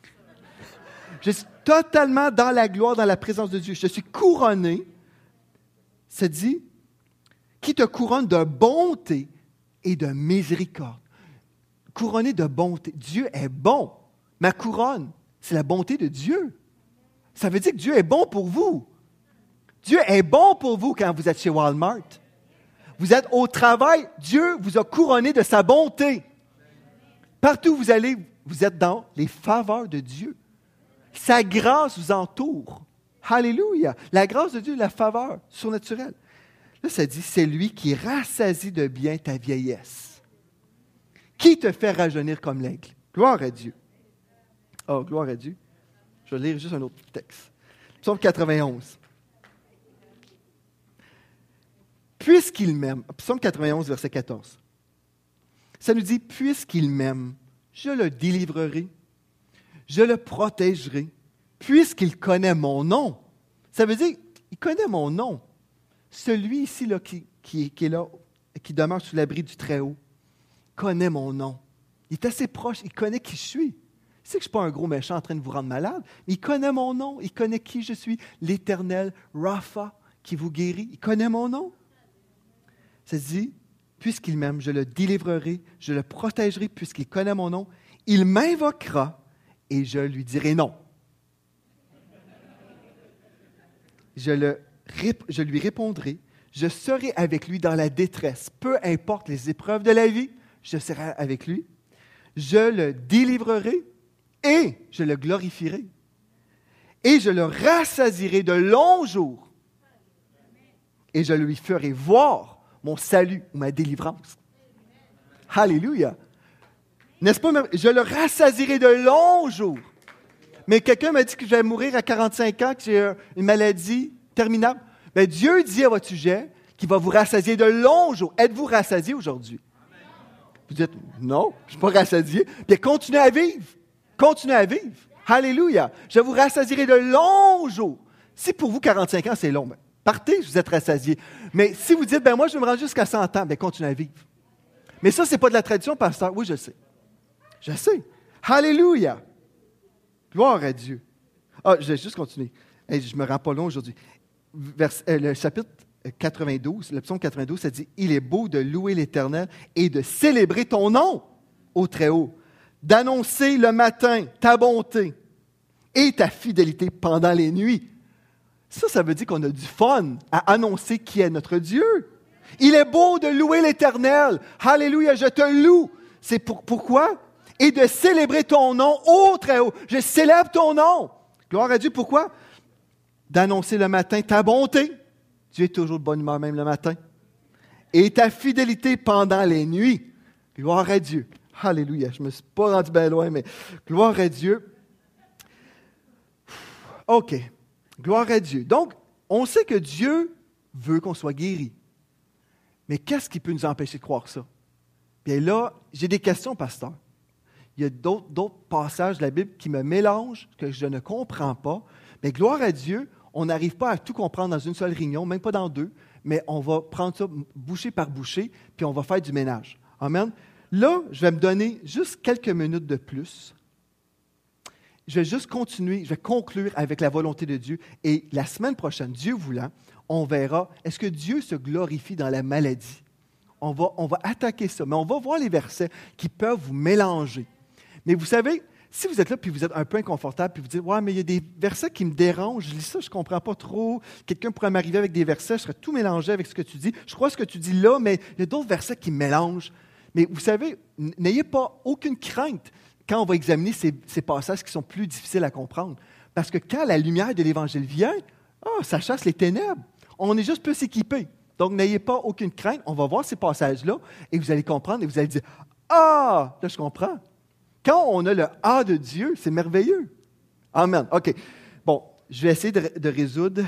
Je suis totalement dans la gloire, dans la présence de Dieu. Je suis couronné. Ça dit, qui te couronne de bonté et de miséricorde. Couronné de bonté. Dieu est bon. Ma couronne, c'est la bonté de Dieu. Ça veut dire que Dieu est bon pour vous. Dieu est bon pour vous quand vous êtes chez Walmart. Vous êtes au travail, Dieu vous a couronné de sa bonté. Partout où vous allez, vous êtes dans les faveurs de Dieu. Sa grâce vous entoure. Alléluia! La grâce de Dieu, la faveur surnaturelle. Là, ça dit, c'est lui qui rassasie de bien ta vieillesse. Qui te fait rajeunir comme l'aigle? Gloire à Dieu. Oh, gloire à Dieu. Je vais lire juste un autre texte. Psaume 91. Puisqu'il m'aime, Psaume 91, verset 14. Ça nous dit, puisqu'il m'aime, je le délivrerai, je le protégerai, puisqu'il connaît mon nom. Ça veut dire, il connaît mon nom. Celui ici là, qui est là, qui demeure sous l'abri du Très-Haut, connaît mon nom. Il est assez proche, il connaît qui je suis. Il sait que je ne suis pas un gros méchant en train de vous rendre malade, mais il connaît mon nom, il connaît qui je suis, l'Éternel, Rapha, qui vous guérit. Il connaît mon nom. Ça dit, puisqu'il m'aime, je le délivrerai, je le protégerai, puisqu'il connaît mon nom. Il m'invoquera et je lui dirai non. Je lui répondrai, je serai avec lui dans la détresse. Peu importe les épreuves de la vie, je serai avec lui. Je le délivrerai et je le glorifierai. Et je le rassasierai de longs jours. Et je lui ferai voir mon salut ou ma délivrance. Alléluia! N'est-ce pas? Je le rassasierai de longs jours. Mais quelqu'un m'a dit que je vais mourir à 45 ans, que j'ai une maladie terminable. Bien, Dieu dit à votre sujet qu'il va vous rassasier de longs jours. Êtes-vous rassasié aujourd'hui? Vous dites, non, je ne suis pas rassasié. Bien, continuez à vivre. Continuez à vivre. Alléluia! Je vous rassasierai de longs jours. Si pour vous, 45 ans, c'est long, bien, partez, vous êtes rassasié. Mais si vous dites, ben moi, je vais me rendre jusqu'à 100 ans, bien, continuez à vivre. Mais ça, ce n'est pas de la tradition, pasteur. Oui, je sais. Je sais. Alléluia. Gloire à Dieu. Ah, je vais juste continuer. Hey, je me rends pas long aujourd'hui. Le chapitre 92, le psaume 92, ça dit « Il est beau de louer l'Éternel et de célébrer ton nom au Très-Haut, d'annoncer le matin ta bonté et ta fidélité pendant les nuits. » Ça veut dire qu'on a du fun à annoncer qui est notre Dieu. Il est beau de louer l'Éternel. Alléluia, je te loue. C'est pourquoi? Et de célébrer ton nom au Très-Haut. Je célèbre ton nom. Gloire à Dieu, pourquoi? D'annoncer le matin ta bonté. Dieu est toujours de bonne humeur même le matin. Et ta fidélité pendant les nuits. Gloire à Dieu. Alléluia. Je ne me suis pas rendu bien loin, mais gloire à Dieu. OK. Gloire à Dieu. Donc, on sait que Dieu veut qu'on soit guéri. Mais qu'est-ce qui peut nous empêcher de croire ça? Bien là, j'ai des questions, pasteur. Il y a d'autres passages de la Bible qui me mélangent, que je ne comprends pas. Mais gloire à Dieu, on n'arrive pas à tout comprendre dans une seule réunion, même pas dans deux, mais on va prendre ça bouchée par bouchée, puis on va faire du ménage. Amen. Là, je vais me donner juste quelques minutes de plus. Je vais juste continuer, je vais conclure avec la volonté de Dieu. Et la semaine prochaine, Dieu voulant, on verra, est-ce que Dieu se glorifie dans la maladie? On va attaquer ça, mais on va voir les versets qui peuvent vous mélanger. Mais vous savez, si vous êtes là puis vous êtes un peu inconfortable puis vous dites « Ouais, mais il y a des versets qui me dérangent, je lis ça, je ne comprends pas trop. Quelqu'un pourrait m'arriver avec des versets, je serais tout mélangé avec ce que tu dis. Je crois ce que tu dis là, mais il y a d'autres versets qui me mélangent. » Mais vous savez, n'ayez pas aucune crainte quand on va examiner ces passages qui sont plus difficiles à comprendre. Parce que quand la lumière de l'Évangile vient, ça chasse les ténèbres. On est juste plus équipés. Donc, n'ayez pas aucune crainte. On va voir ces passages-là et vous allez comprendre et vous allez dire « Ah, là, je comprends. » Quand on a le « Ah » de Dieu, c'est merveilleux. Amen. OK. Bon, je vais essayer de résoudre,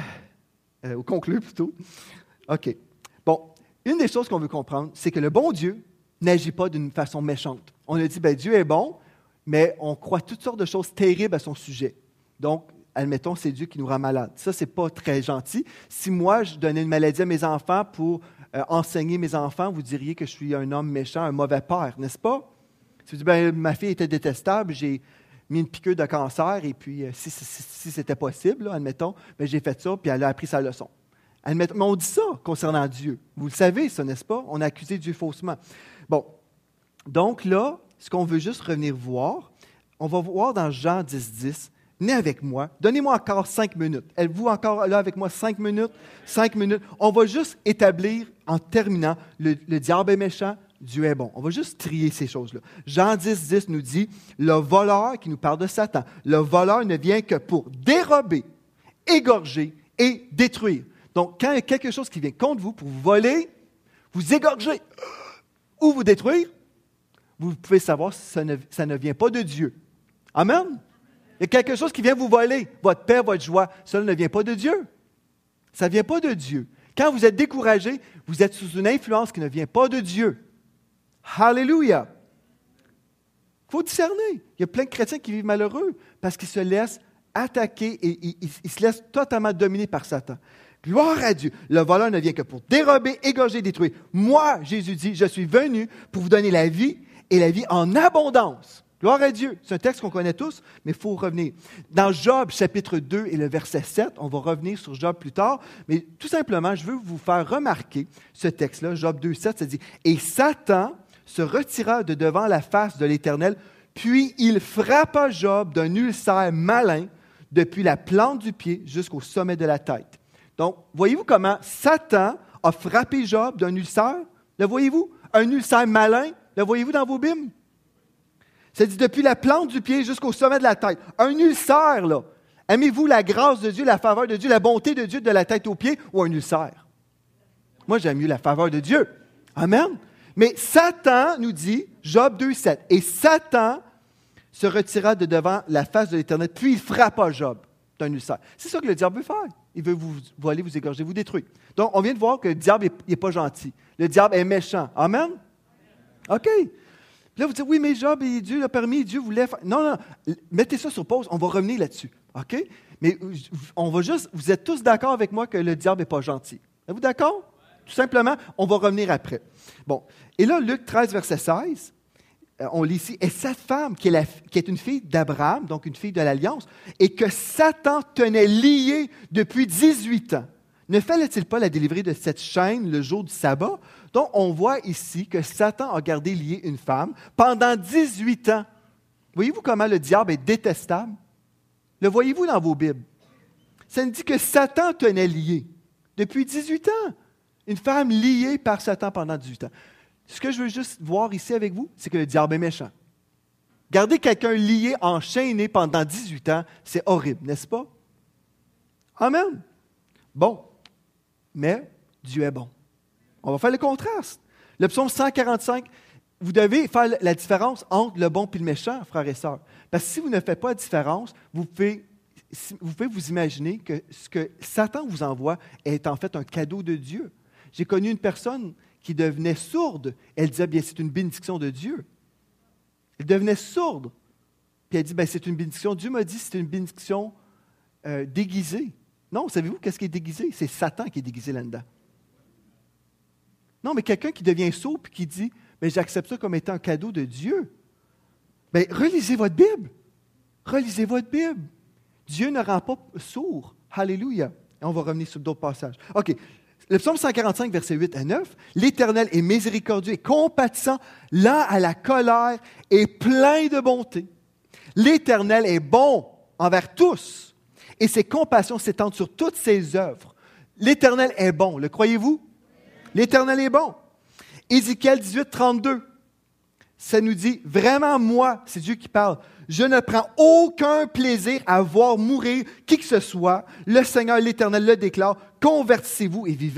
ou conclure plutôt. OK. Bon, une des choses qu'on veut comprendre, c'est que le bon Dieu n'agit pas d'une façon méchante. On a dit, Dieu est bon, mais on croit toutes sortes de choses terribles à son sujet. Donc, admettons, c'est Dieu qui nous rend malades. Ça, ce n'est pas très gentil. Si moi, je donnais une maladie à mes enfants pour enseigner mes enfants, vous diriez que je suis un homme méchant, un mauvais père, n'est-ce pas? Si vous dites, ma fille était détestable, j'ai mis une piqûre de cancer, et puis si c'était possible, là, admettons, j'ai fait ça, puis elle a appris sa leçon. Admettons, mais on dit ça concernant Dieu. Vous le savez, ça, n'est-ce pas? On a accusé Dieu faussement. Bon, donc là, ce qu'on veut juste revenir voir, on va voir dans Jean 10:10, « Venez avec moi, donnez-moi encore 5 minutes. » Êtes-vous encore là avec moi 5 minutes? 5 minutes. On va juste établir, en terminant, le diable est méchant, Dieu est bon. On va juste trier ces choses-là. Jean 10:10 nous dit, le voleur, qui nous parle de Satan, le voleur ne vient que pour dérober, égorger et détruire. Donc, quand il y a quelque chose qui vient contre vous pour vous voler, vous égorger ou vous détruire, vous pouvez savoir si ça ne vient pas de Dieu. Amen? Il y a quelque chose qui vient vous voler, votre paix, votre joie, cela ne vient pas de Dieu. Ça ne vient pas de Dieu. Quand vous êtes découragé, vous êtes sous une influence qui ne vient pas de Dieu. Alléluia! Il faut discerner. Il y a plein de chrétiens qui vivent malheureux parce qu'ils se laissent attaquer et ils se laissent totalement dominer par Satan. Gloire à Dieu! Le voleur ne vient que pour dérober, égorger, détruire. Moi, Jésus dit, je suis venu pour vous donner la vie et la vie en abondance. Gloire à Dieu! C'est un texte qu'on connaît tous, mais il faut revenir. Dans Job, chapitre 2 et le verset 7, on va revenir sur Job plus tard, mais tout simplement, je veux vous faire remarquer ce texte-là, Job 2, 7, ça dit « Et Satan se retira de devant la face de l'Éternel, puis il frappa Job d'un ulcère malin depuis la plante du pied jusqu'au sommet de la tête. » Donc, voyez-vous comment Satan a frappé Job d'un ulcère? Le voyez-vous? Un ulcère malin, le voyez-vous dans vos Bibles? Ça dit depuis la plante du pied jusqu'au sommet de la tête. Un ulcère, là. Aimez-vous la grâce de Dieu, la faveur de Dieu, la bonté de Dieu de la tête aux pieds ou un ulcère? Moi, j'aime mieux la faveur de Dieu. Amen? Mais Satan nous dit, Job 2,7, « Et Satan se retira de devant la face de l'Éternel, puis il frappa Job d'un ulcère. » C'est ça que le diable veut faire. Il veut vous voler, vous égorger, vous détruire. Donc, on vient de voir que le diable n'est pas gentil. Le diable est méchant. Amen? OK. Puis là, vous dites, oui, mais Job, et Dieu l'a permis, Dieu voulait faire. Non, mettez ça sur pause, on va revenir là-dessus. OK? Mais on va juste, vous êtes tous d'accord avec moi que le diable n'est pas gentil. Êtes-vous d'accord? Tout simplement, on va revenir après. Bon. Et là, Luc 13, verset 16, on lit ici, « Et cette femme, qui est une fille d'Abraham, donc une fille de l'Alliance, et que Satan tenait liée depuis 18 ans, ne fallait-il pas la délivrer de cette chaîne le jour du sabbat? » Donc, on voit ici que Satan a gardé liée une femme pendant 18 ans. Voyez-vous comment le diable est détestable? Le voyez-vous dans vos Bibles? Ça nous dit que Satan tenait liée depuis 18 ans. Une femme liée par Satan pendant 18 ans. Ce que je veux juste voir ici avec vous, c'est que le diable est méchant. Garder quelqu'un lié, enchaîné pendant 18 ans, c'est horrible, n'est-ce pas? Amen. Bon, mais Dieu est bon. On va faire le contraste. Le psaume 145, vous devez faire la différence entre le bon et le méchant, frères et sœurs. Parce que si vous ne faites pas la différence, vous pouvez vous imaginer que ce que Satan vous envoie est en fait un cadeau de Dieu. J'ai connu une personne qui devenait sourde. Elle disait, bien, c'est une bénédiction de Dieu. Elle devenait sourde. Puis elle dit, bien, c'est une bénédiction. Dieu m'a dit, c'est une bénédiction déguisée. Non, savez-vous qu'est-ce qui est déguisé? C'est Satan qui est déguisé là-dedans. Non, mais quelqu'un qui devient sourd et qui dit, bien, j'accepte ça comme étant un cadeau de Dieu. Bien, relisez votre Bible. Relisez votre Bible. Dieu ne rend pas sourd. Alléluia. Et on va revenir sur d'autres passages. OK. Le psaume 145, versets 8 à 9. « L'Éternel est miséricordieux et compatissant, lent à la colère et plein de bonté. L'Éternel est bon envers tous et ses compassions s'étendent sur toutes ses œuvres. L'Éternel est bon. Le croyez-vous? L'Éternel est bon. » Ézéchiel 18, 32. Ça nous dit, « Vraiment, moi, c'est Dieu qui parle, je ne prends aucun plaisir à voir mourir qui que ce soit. Le Seigneur, l'Éternel, le déclare. Convertissez-vous et vivez. »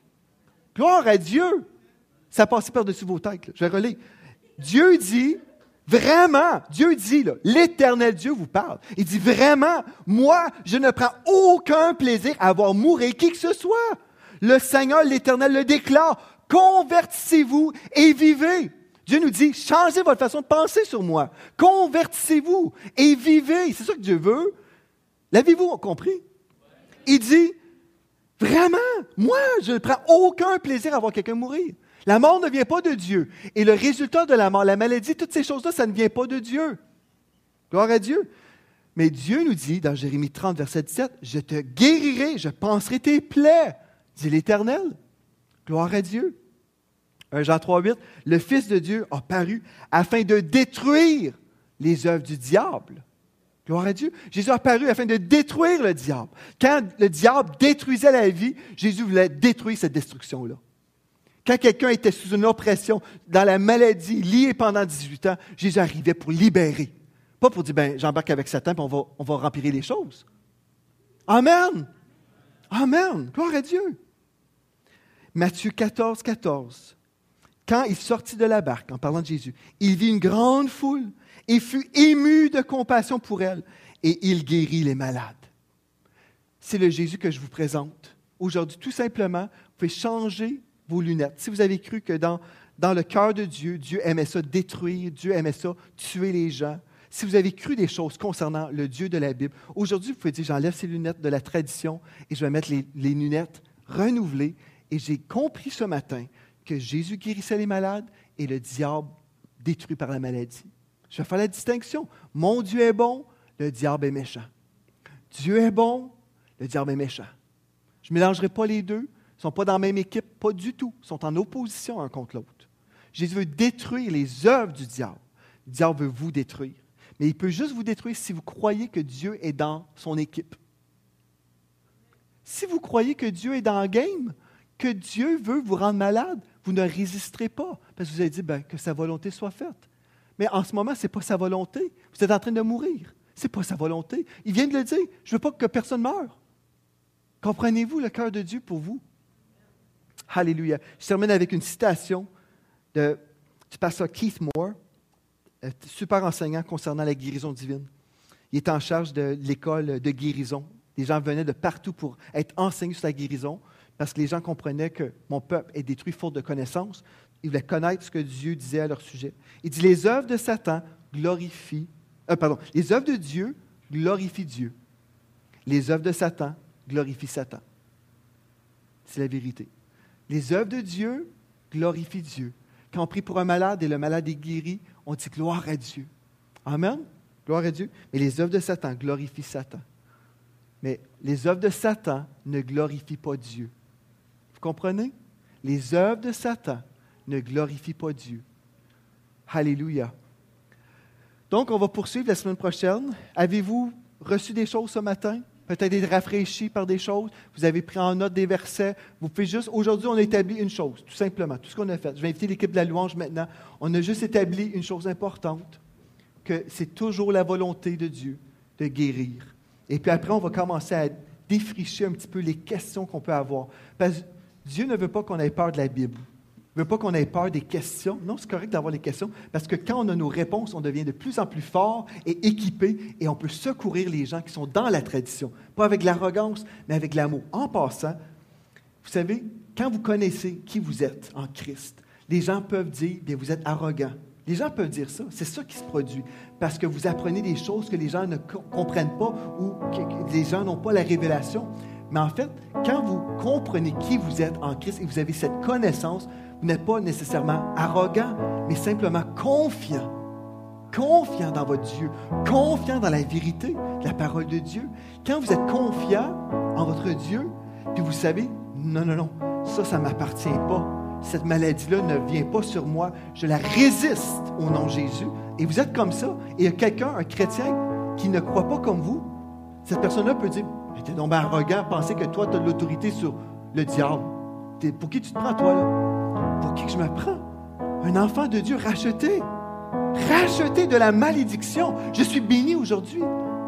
Gloire à Dieu. Ça a passé par-dessus vos têtes. Là. Je vais relire. Dieu dit, vraiment, Dieu dit, là, l'Éternel Dieu vous parle. Il dit, vraiment, moi, je ne prends aucun plaisir à voir mourir qui que ce soit. Le Seigneur, l'Éternel, le déclare. Convertissez-vous et vivez. Dieu nous dit, changez votre façon de penser sur moi. Convertissez-vous et vivez. C'est ça que Dieu veut. L'avez-vous compris? Il dit, vraiment, moi, je ne prends aucun plaisir à voir quelqu'un mourir. La mort ne vient pas de Dieu. Et le résultat de la mort, la maladie, toutes ces choses-là, ça ne vient pas de Dieu. Gloire à Dieu. Mais Dieu nous dit, dans Jérémie 30, verset 17, « Je te guérirai, je panserai tes plaies, dit l'Éternel. » Gloire à Dieu. 1 Jean 3, 8, « Le Fils de Dieu a paru afin de détruire les œuvres du diable. » Gloire à Dieu. Jésus a paru afin de détruire le diable. Quand le diable détruisait la vie, Jésus voulait détruire cette destruction-là. Quand quelqu'un était sous une oppression, dans la maladie, lié pendant 18 ans, Jésus arrivait pour libérer. Pas pour dire, ben, j'embarque avec Satan et on va remplir les choses. Amen. Amen. Gloire à Dieu. Matthieu 14, 14. Quand il sortit de la barque, en parlant de Jésus, il vit une grande foule et fut ému de compassion pour elle, et il guérit les malades. C'est le Jésus que je vous présente. Aujourd'hui, tout simplement, vous pouvez changer vos lunettes. Si vous avez cru que dans le cœur de Dieu, Dieu aimait ça détruire, Dieu aimait ça tuer les gens, si vous avez cru des choses concernant le Dieu de la Bible, aujourd'hui, vous pouvez dire, j'enlève ces lunettes de la tradition et je vais mettre les lunettes renouvelées. Et j'ai compris ce matin que Jésus guérissait les malades et le diable détruit par la maladie. Je vais faire la distinction. Mon Dieu est bon, le diable est méchant. Dieu est bon, le diable est méchant. Je ne mélangerai pas les deux. Ils ne sont pas dans la même équipe, pas du tout. Ils sont en opposition un contre l'autre. Jésus veut détruire les œuvres du diable. Le diable veut vous détruire. Mais il peut juste vous détruire si vous croyez que Dieu est dans son équipe. Si vous croyez que Dieu est dans le game, que Dieu veut vous rendre malade, vous ne résisterez pas. Parce que vous avez dit que sa volonté soit faite. Mais en ce moment, ce n'est pas sa volonté. Vous êtes en train de mourir. Ce n'est pas sa volonté. Il vient de le dire. Je ne veux pas que personne meure. Comprenez-vous le cœur de Dieu pour vous? Alléluia. Je termine avec une citation du pasteur Keith Moore, super enseignant concernant la guérison divine. Il est en charge de l'école de guérison. Les gens venaient de partout pour être enseignés sur la guérison, parce que les gens comprenaient que mon peuple est détruit faute de connaissance. Ils voulaient connaître ce que Dieu disait à leur sujet. Il dit, les œuvres de Satan glorifient... les œuvres de Dieu glorifient Dieu. Les œuvres de Satan glorifient Satan. C'est la vérité. Les œuvres de Dieu glorifient Dieu. Quand on prie pour un malade et le malade est guéri, on dit gloire à Dieu. Amen? Gloire à Dieu. Mais les œuvres de Satan glorifient Satan. Mais les œuvres de Satan ne glorifient pas Dieu. Vous comprenez? Les œuvres de Satan ne glorifient pas Dieu. Alléluia. Donc, on va poursuivre la semaine prochaine. Avez-vous reçu des choses ce matin? Peut-être été rafraîchis par des choses. Vous avez pris en note des versets. Vous pouvez juste, aujourd'hui, on a établi une chose, tout simplement, tout ce qu'on a fait. Je vais inviter l'équipe de la louange maintenant. On a juste établi une chose importante, que c'est toujours la volonté de Dieu de guérir. Et puis après, on va commencer à défricher un petit peu les questions qu'on peut avoir. Parce que Dieu ne veut pas qu'on ait peur de la Bible. Il ne veut pas qu'on ait peur des questions. Non, c'est correct d'avoir les questions, parce que quand on a nos réponses, on devient de plus en plus fort et équipé, et on peut secourir les gens qui sont dans la tradition. Pas avec l'arrogance, mais avec l'amour. En passant, vous savez, quand vous connaissez qui vous êtes en Christ, les gens peuvent dire, bien, vous êtes arrogant. Les gens peuvent dire ça. C'est ça qui se produit. Parce que vous apprenez des choses que les gens ne comprennent pas ou que les gens n'ont pas la révélation. Mais en fait, quand vous comprenez qui vous êtes en Christ et vous avez cette connaissance, vous n'êtes pas nécessairement arrogant, mais simplement confiant. Confiant dans votre Dieu. Confiant dans la vérité de la parole de Dieu. Quand vous êtes confiant en votre Dieu, puis vous savez, non, ça ne m'appartient pas. Cette maladie-là ne vient pas sur moi. Je la résiste au nom de Jésus. Et vous êtes comme ça. Et il y a quelqu'un, un chrétien, qui ne croit pas comme vous. Cette personne-là peut dire, « T'es donc arrogant, penser que toi, tu as de l'autorité sur le diable. Pour qui tu te prends, toi, là? Pour qui que je me prends? Un enfant de Dieu racheté. Racheté de la malédiction. Je suis béni aujourd'hui.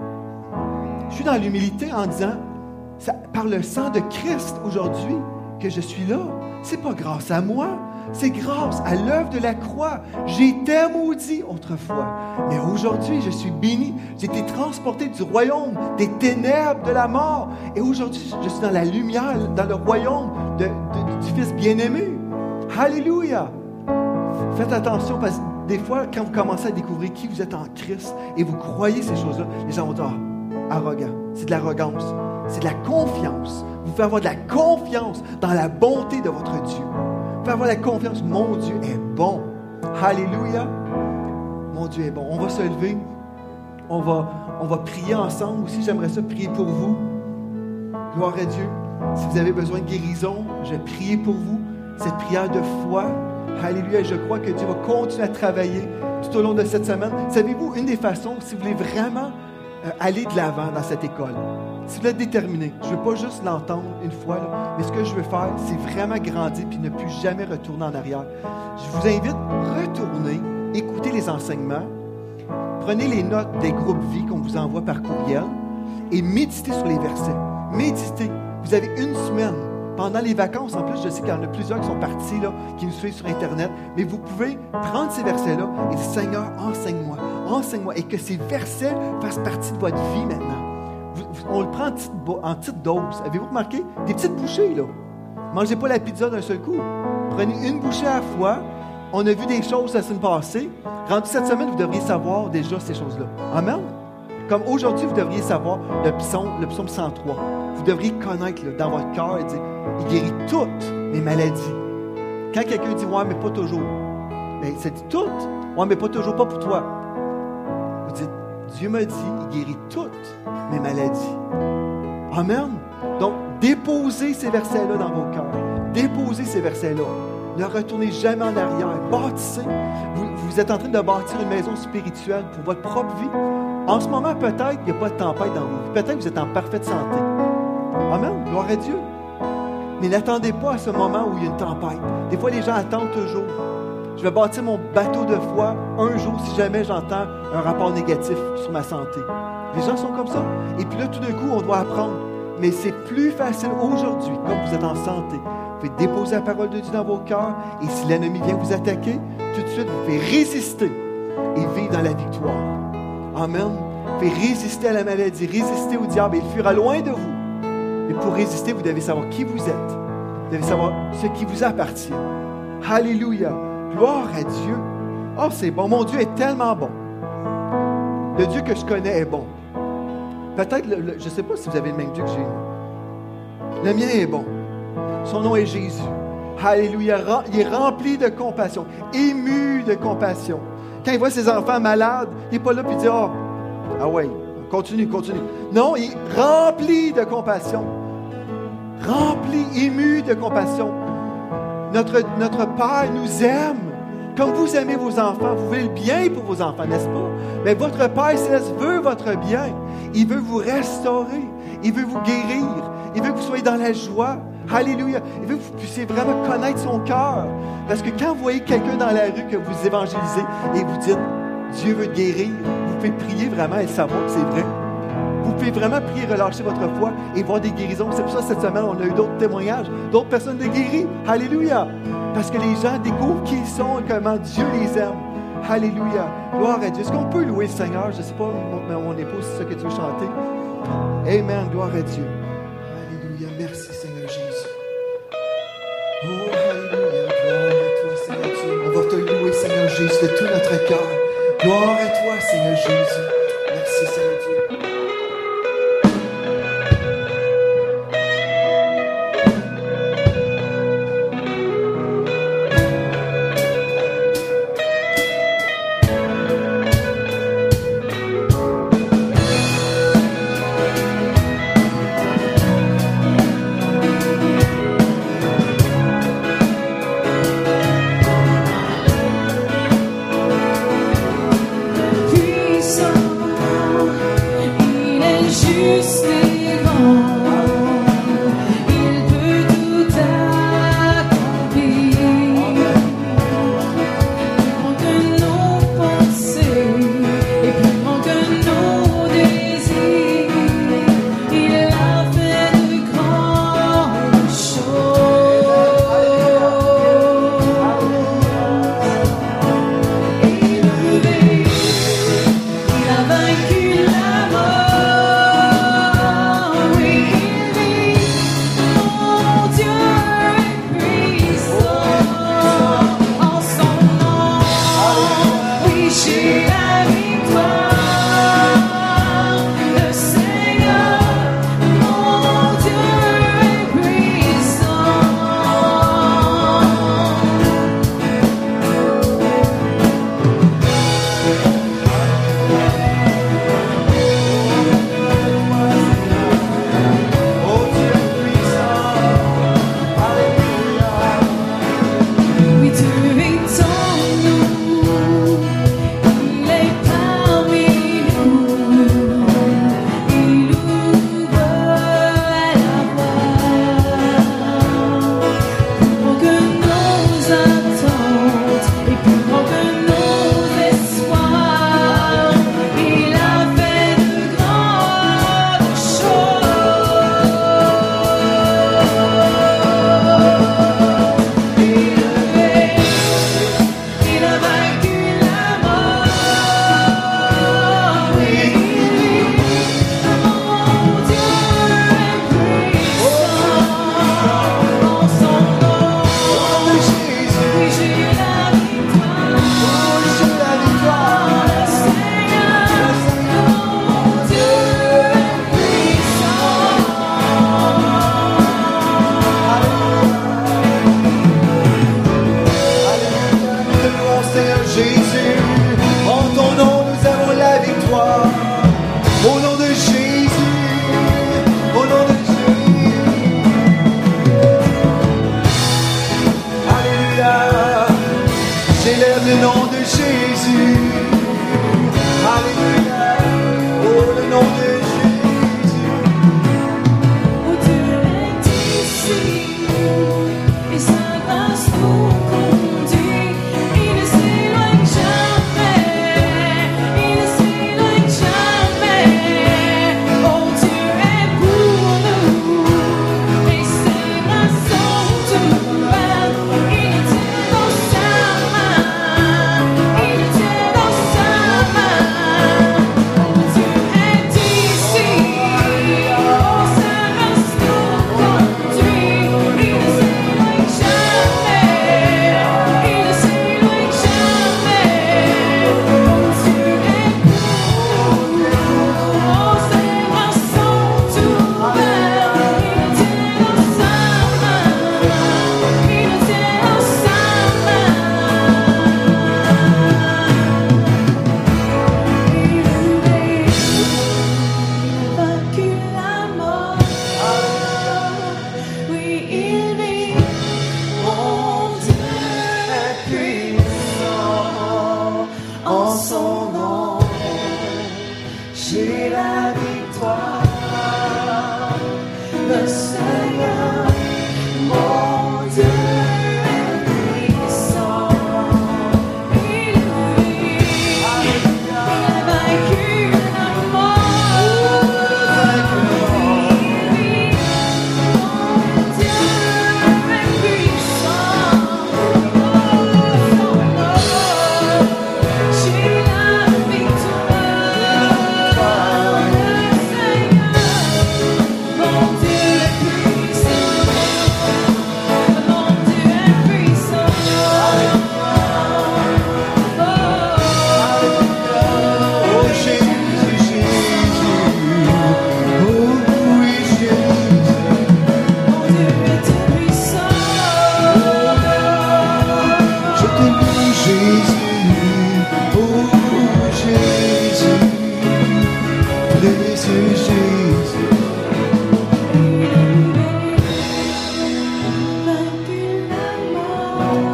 Je suis dans l'humilité en disant, par le sang de Christ aujourd'hui, que je suis là. C'est pas grâce à moi, c'est grâce à l'œuvre de la croix. J'étais maudit autrefois, mais aujourd'hui, je suis béni. J'ai été transporté du royaume des ténèbres de la mort. Et aujourd'hui, je suis dans la lumière, dans le royaume du Fils bien-aimé. Alléluia! Faites attention, parce que des fois, quand vous commencez à découvrir qui vous êtes en Christ et vous croyez ces choses-là, les gens vont dire, arrogant, c'est de l'arrogance, c'est de la confiance. Vous pouvez avoir de la confiance dans la bonté de votre Dieu. Vous pouvez avoir la confiance, mon Dieu est bon. Alléluia. Mon Dieu est bon. On va se lever. On va prier ensemble aussi. J'aimerais ça prier pour vous. Gloire à Dieu. Si vous avez besoin de guérison, je vais prier pour vous. Cette prière de foi. Alléluia. Je crois que Dieu va continuer à travailler tout au long de cette semaine. Savez-vous, une des façons, si vous voulez vraiment aller de l'avant dans cette école, si vous êtes déterminé, je ne veux pas juste l'entendre une fois, là, mais ce que je veux faire, c'est vraiment grandir puis ne plus jamais retourner en arrière. Je vous invite à retourner, écouter les enseignements, prenez les notes des groupes vie qu'on vous envoie par courriel et méditez sur les versets. Méditez. Vous avez une semaine. Pendant les vacances, en plus, je sais qu'il y en a plusieurs qui sont partis, là, qui nous suivent sur Internet, mais vous pouvez prendre ces versets-là et dire, Seigneur, enseigne-moi, enseigne-moi, et que ces versets fassent partie de votre vie maintenant. On le prend en petite dose. Avez-vous remarqué? Des petites bouchées, là. Mangez pas la pizza d'un seul coup. Prenez une bouchée à la fois. On a vu des choses la semaine passée. Rendu cette semaine, vous devriez savoir déjà ces choses-là. Amen? Comme aujourd'hui, vous devriez savoir le psaume 103. Vous devriez connaître là, dans votre cœur et dire, il guérit toutes mes maladies. Quand quelqu'un dit, ouais, mais pas toujours. Mais ça dit toutes. Ouais, mais pas toujours, pas pour toi. Vous dites, Dieu m'a dit, il guérit toutes mes maladies. Amen. Donc, déposez ces versets-là dans vos cœurs. Déposez ces versets-là. Ne retournez jamais en arrière. Bâtissez. Vous êtes en train de bâtir une maison spirituelle pour votre propre vie. En ce moment, peut-être qu'il n'y a pas de tempête dans vos vies. Peut-être que vous êtes en parfaite santé. Amen. Gloire à Dieu. Mais n'attendez pas à ce moment où il y a une tempête. Des fois, les gens attendent toujours. Je vais bâtir mon bateau de foi un jour si jamais j'entends un rapport négatif sur ma santé. Les gens sont comme ça. Et puis là, tout d'un coup, on doit apprendre. Mais c'est plus facile aujourd'hui, comme vous êtes en santé. Vous pouvez déposer la parole de Dieu dans vos cœurs. Et si l'ennemi vient vous attaquer, tout de suite, vous pouvez résister et vivre dans la victoire. Amen. Vous pouvez résister à la maladie, résister au diable et il fuira loin de vous. Mais pour résister, vous devez savoir qui vous êtes. Vous devez savoir ce qui vous appartient. Alléluia. Gloire à Dieu. Oh, c'est bon. Mon Dieu est tellement bon. Le Dieu que je connais est bon. Peut-être, je ne sais pas si vous avez le même Dieu que j'ai. Le mien est bon. Son nom est Jésus. Alléluia. Il est rempli de compassion, ému de compassion. Quand il voit ses enfants malades, il n'est pas là et il dit, ah ouais, continue. Non, il est rempli de compassion. Rempli, ému de compassion. Notre Père nous aime. Comme vous aimez vos enfants, vous voulez le bien pour vos enfants, n'est-ce pas? Mais votre Père Céleste veut votre bien. Il veut vous restaurer. Il veut vous guérir. Il veut que vous soyez dans la joie. Alléluia. Il veut que vous puissiez vraiment connaître son cœur. Parce que quand vous voyez quelqu'un dans la rue que vous évangélisez et vous dites, Dieu veut te guérir, vous pouvez prier vraiment et savoir que c'est vrai. Vous pouvez vraiment prier, relâcher votre foi et voir des guérisons. C'est pour ça que cette semaine, on a eu d'autres témoignages, d'autres personnes de guéries. Alléluia. Parce que les gens découvrent qui ils sont et comment Dieu les aime. Alléluia. Gloire à Dieu. Est-ce qu'on peut louer le Seigneur? Je ne sais pas, mon épouse, c'est ça que tu veux chanter. Amen. Gloire à Dieu. Alléluia. Merci, Seigneur Jésus. Oh, alléluia. Gloire à toi, Seigneur Dieu. On va te louer, Seigneur Jésus, de tout notre cœur. Gloire à toi, Seigneur Jésus. Merci, Seigneur Dieu.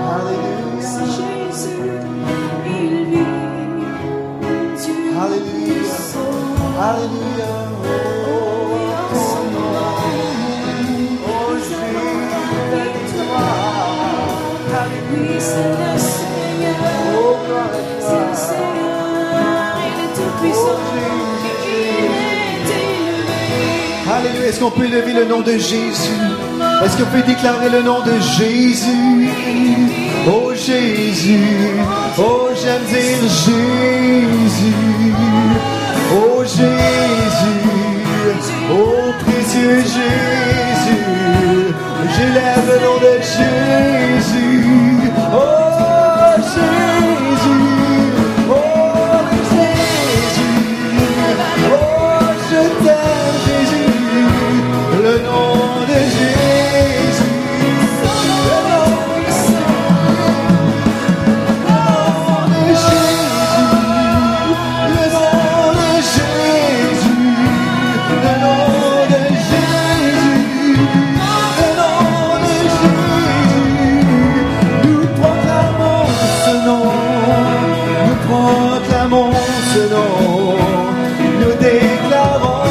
Alléluia. Si Jésus, il vit, Dieu Alléluia. puissant. Alléluia. Oh, ton nom. Oh, Jésus. Oui, c'est le Seigneur. Oh, gloire à C'est le toi. Seigneur. Il est tout puissant. Il est élevé. Alléluia. Est-ce qu'on peut élever le nom de Jésus? Est-ce qu'on peut déclarer le nom de Jésus? Oh Jésus, oh j'aime dire Jésus. Oh Jésus, oh précieux Jésus. J'élève le nom de Jésus. Oh Jésus, oh Jésus. Oh je t'aime Jésus. Le nom de Jésus. Le nom de Jésus. Le nom de Jésus. Le nom de Jésus. Le nom de Jésus. Nous proclamons ce nom. Nous proclamons ce nom. Nous déclarons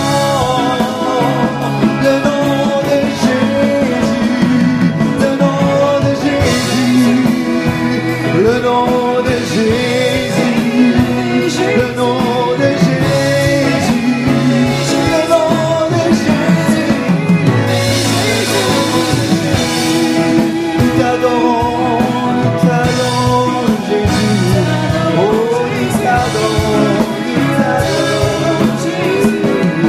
le nom de Jésus. Le nom de Jésus. Le nom de Jésus. Le nom de Jésus. Le nom de Jésus. Nous t'adorons, Jésus. Oh, nous t'adorons, Jésus.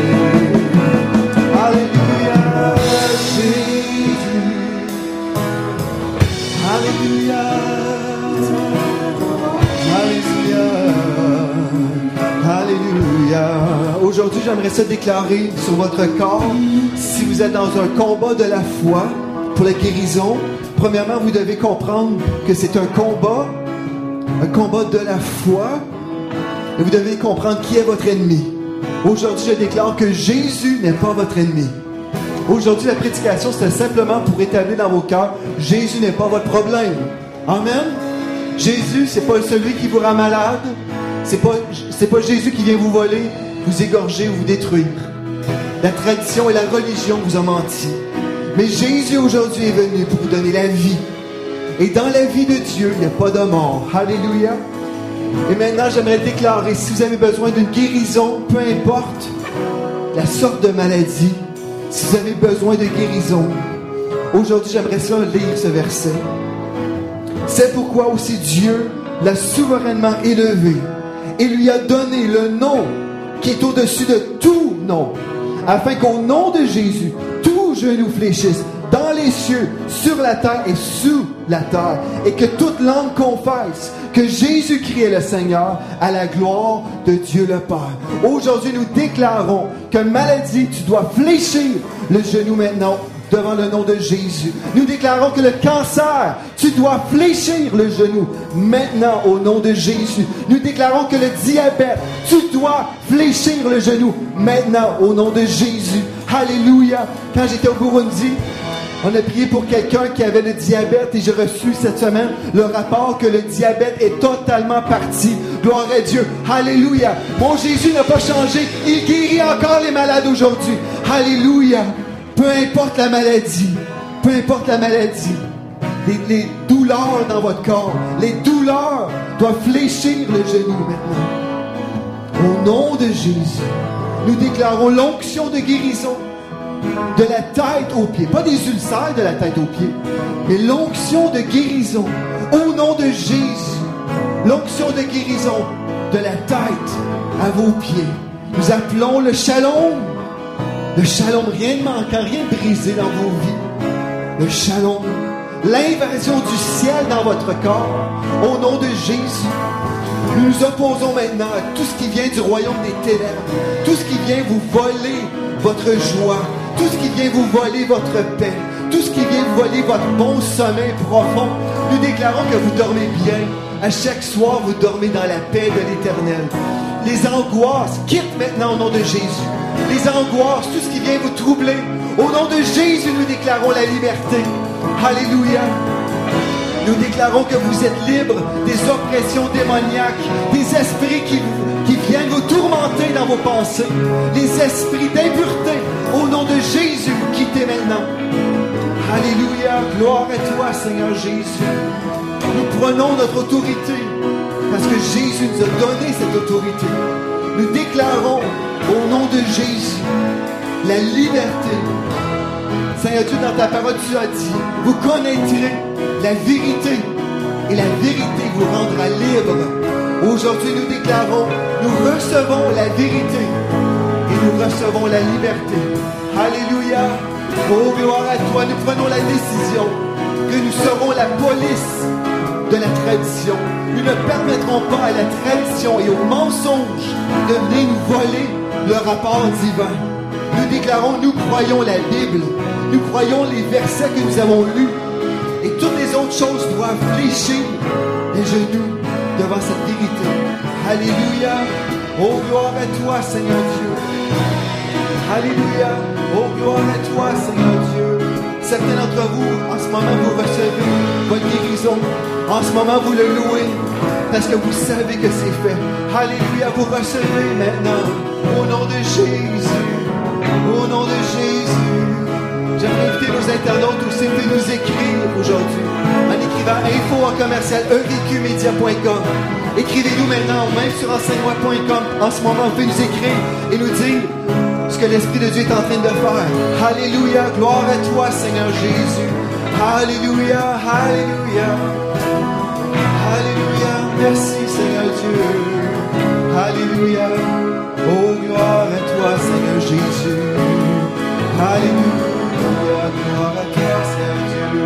Alléluia, Jésus. Alléluia. Alléluia. Alléluia. Aujourd'hui, j'aimerais ça déclarer sur votre corps. Si vous êtes dans un combat de la foi pour la guérison, premièrement, vous devez comprendre que c'est un combat de la foi. Et vous devez comprendre qui est votre ennemi. Aujourd'hui, je déclare que Jésus n'est pas votre ennemi. Aujourd'hui, la prédication, c'était simplement pour établir dans vos cœurs, Jésus n'est pas votre problème. Amen. Jésus, c'est pas celui qui vous rend malade. C'est pas Jésus qui vient vous voler, vous égorger ou vous détruire. La tradition et la religion vous ont menti. Mais Jésus aujourd'hui est venu pour vous donner la vie. Et dans la vie de Dieu, il n'y a pas de mort. Alléluia. Et maintenant, j'aimerais déclarer, si vous avez besoin d'une guérison, peu importe la sorte de maladie, si vous avez besoin de guérison, aujourd'hui, j'aimerais ça lire ce verset. C'est pourquoi aussi Dieu l'a souverainement élevé et lui a donné le nom qui est au-dessus de tout nom, afin qu'au nom de Jésus, tout genou fléchisse dans les cieux, sur la terre et sous la terre, et que toute langue confesse que Jésus-Christ est le Seigneur, à la gloire de Dieu le Père. Aujourd'hui, nous déclarons que maladie, tu dois fléchir le genou maintenant devant le nom de Jésus. Nous déclarons que le cancer, tu dois fléchir le genou maintenant au nom de Jésus. Nous déclarons que le diabète, tu dois fléchir le genou maintenant au nom de Jésus. Alléluia. Quand j'étais au Burundi, on a prié pour quelqu'un qui avait le diabète et j'ai reçu cette semaine le rapport que le diabète est totalement parti. Gloire à Dieu. Alléluia. Mon Jésus n'a pas changé. Il guérit encore les malades aujourd'hui. Alléluia. Peu importe la maladie, les douleurs dans votre corps, les douleurs doivent fléchir le genou maintenant. Au nom de Jésus, nous déclarons l'onction de guérison de la tête aux pieds. Pas des ulcères de la tête aux pieds, mais l'onction de guérison au nom de Jésus. L'onction de guérison de la tête à vos pieds. Nous appelons le shalom. Le shalom, rien de manquant, rien de brisé dans vos vies. Le shalom, l'invasion du ciel dans votre corps, au nom de Jésus. Nous nous opposons maintenant à tout ce qui vient du royaume des ténèbres, tout ce qui vient vous voler votre joie, tout ce qui vient vous voler votre paix, tout ce qui vient vous voler votre bon sommeil profond. Nous déclarons que vous dormez bien. À chaque soir, vous dormez dans la paix de l'Éternel. Les angoisses quittent maintenant au nom de Jésus. Les angoisses, tout ce qui vient vous troubler. Au nom de Jésus, nous déclarons la liberté. Alléluia. Nous déclarons que vous êtes libres des oppressions démoniaques, des esprits qui viennent vous tourmenter dans vos pensées, les esprits d'impureté. Au nom de Jésus, vous quittez maintenant. Alléluia, gloire à toi, Seigneur Jésus. Nous prenons notre autorité parce que Jésus nous a donné cette autorité. Nous déclarons au nom de Jésus la liberté. Seigneur Dieu, dans ta parole, tu as dit, vous connaîtrez la vérité et la vérité vous rendra libre. Aujourd'hui, nous déclarons, nous recevons la vérité et nous recevons la liberté. Alléluia. Oh, gloire à toi. Nous prenons la décision que nous serons la police de la tradition. Nous ne permettrons pas à la tradition et aux mensonges de venir nous voler le rapport divin. Nous déclarons, nous croyons la Bible. Nous croyons les versets que nous avons lus. Et toutes les autres choses doivent fléchir les genoux devant cette vérité. Alléluia. Oh, gloire à toi, Seigneur Dieu. Alléluia. Oh, gloire à toi, Seigneur Dieu. Certains d'entre vous, en ce moment, vous recevez votre guérison. En ce moment, vous le louez parce que vous savez que c'est fait. Alléluia. Vous recevez maintenant au nom de Jésus. Au nom de Jésus. J'aimerais inviter nos internautes aussi de nous écrire aujourd'hui en écrivant info@evqmedia.com. Écrivez-nous maintenant, même sur enseigne-moi.com. En ce moment, vous pouvez nous écrire et nous dire ce que l'Esprit de Dieu est en train de faire. Alléluia, gloire à toi, Seigneur Jésus. Alléluia, alléluia. Alléluia, merci, Seigneur Dieu. Alléluia, oh, gloire à toi, Seigneur Jésus. Alléluia. Gloire à toi, Seigneur Dieu.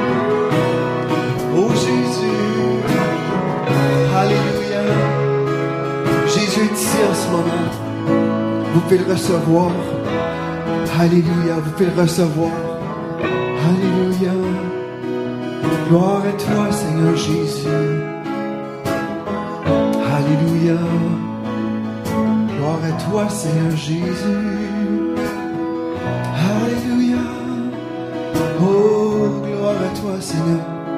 Oh Jésus. Alléluia. Jésus est ici en ce moment. Vous pouvez le recevoir. Alléluia. Vous pouvez le recevoir. Alléluia. Gloire à toi, Seigneur Jésus. Alléluia. Gloire à toi, Seigneur Jésus. Alléluia. Oh, gloire à toi, Seigneur.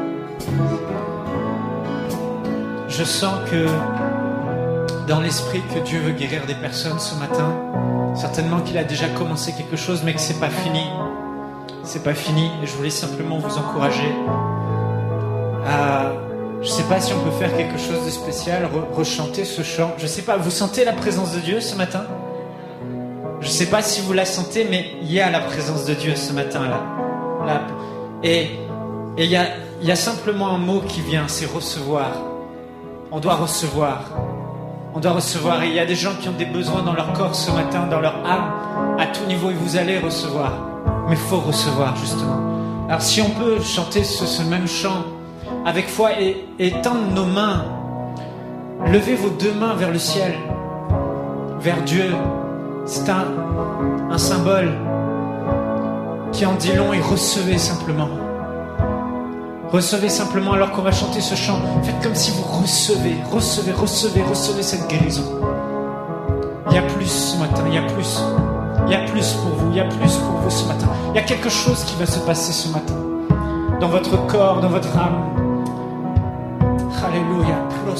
Je sens que dans l'esprit que Dieu veut guérir des personnes ce matin. Certainement qu'il a déjà commencé quelque chose, mais que c'est pas fini. C'est pas fini. Et je voulais simplement vous encourager à... Je sais pas si on peut faire quelque chose de spécial, rechanter ce chant. Je sais pas, vous sentez la présence de Dieu ce matin ? Je sais pas si vous la sentez, mais il y a la présence de Dieu ce matin là. Et il y a simplement un mot qui vient, c'est recevoir. On doit recevoir. On doit recevoir. Et il y a des gens qui ont des besoins dans leur corps ce matin, dans leur âme, à tout niveau, et vous allez recevoir. Mais il faut recevoir, justement. Alors si on peut chanter ce même chant avec foi et tendre nos mains, levez vos deux mains vers le ciel, vers Dieu. C'est un symbole qui en dit long, et recevez simplement. Recevez simplement alors qu'on va chanter ce chant. Faites comme si vous recevez cette guérison. Il y a plus ce matin, il y a plus. Il y a plus pour vous, il y a plus pour vous ce matin. Il y a quelque chose qui va se passer ce matin. Dans votre corps, dans votre âme. Alléluia.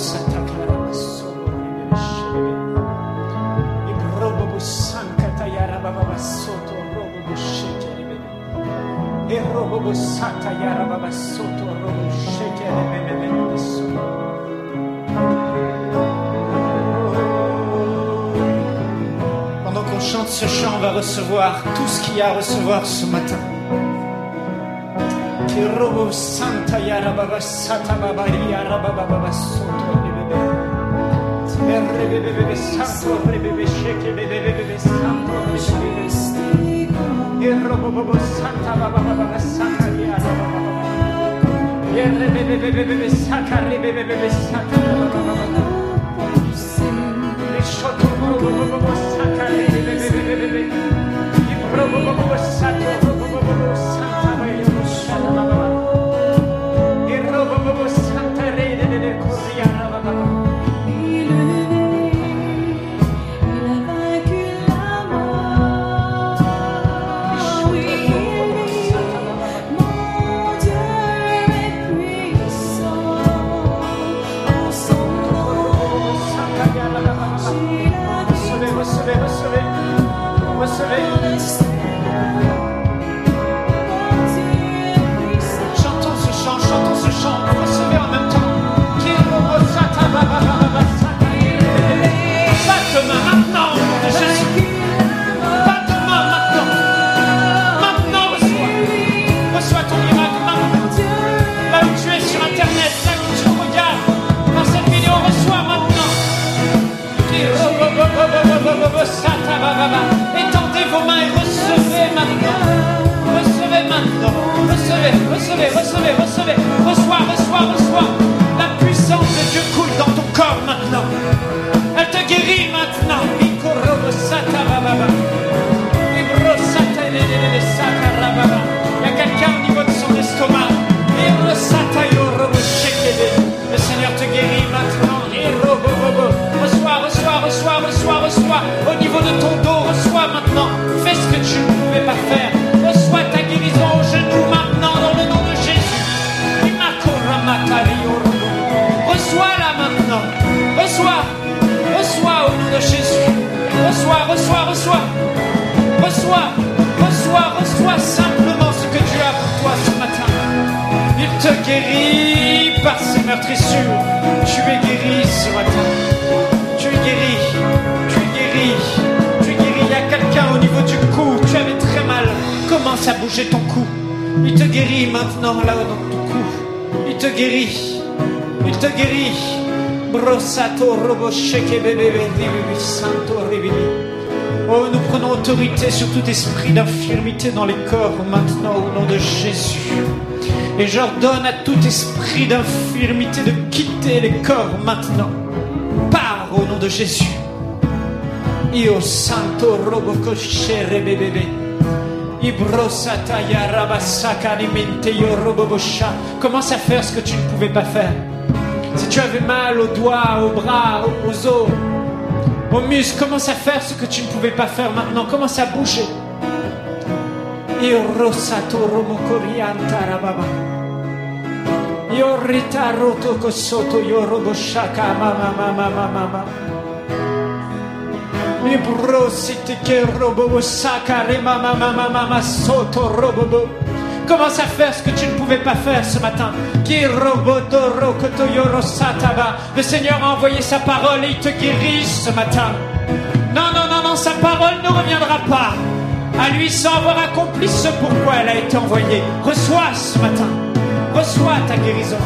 Pendant qu'on chante ce chant, on va recevoir tout ce qu'il y a à recevoir ce matin. Reçois simplement ce que Dieu a pour toi ce matin. Il te guérit par ses meurtrissures. Tu es guéri ce matin. Tu es guéri. Tu es guéri. Tu es guéri. Il y a quelqu'un au niveau du cou. Tu avais très mal. Commence à bouger ton cou. Il te guérit maintenant là dans ton cou. Il te guérit. Il te guérit. Brossato robo sheke bébé bébé santo rivili. Oh, nous prenons autorité sur tout esprit d'infirmité dans les corps maintenant au nom de Jésus. Et j'ordonne à tout esprit d'infirmité de quitter les corps maintenant. Pars au nom de Jésus. Io santo robo coscere bébé. Ibrosata ya rabasaka nimente yo robo bosha. Commence à faire ce que tu ne pouvais pas faire. Si tu avais mal aux doigts, aux bras, aux os, aux muscles, commence à faire ce que tu ne pouvais pas faire maintenant. Commence à bouger. Io rosato romo corianta rababa. Io rita roto cosoto io robo shaka mama mama mama. Mi brosite che robo saka re mama mama mama soto robo. Commence à faire ce que tu ne pouvais pas faire ce matin. Le Seigneur a envoyé sa parole et il te guérit ce matin. Non, non, non, non, sa parole ne reviendra pas à lui sans avoir accompli ce pourquoi elle a été envoyée. Reçois ce matin. Reçois ta guérison.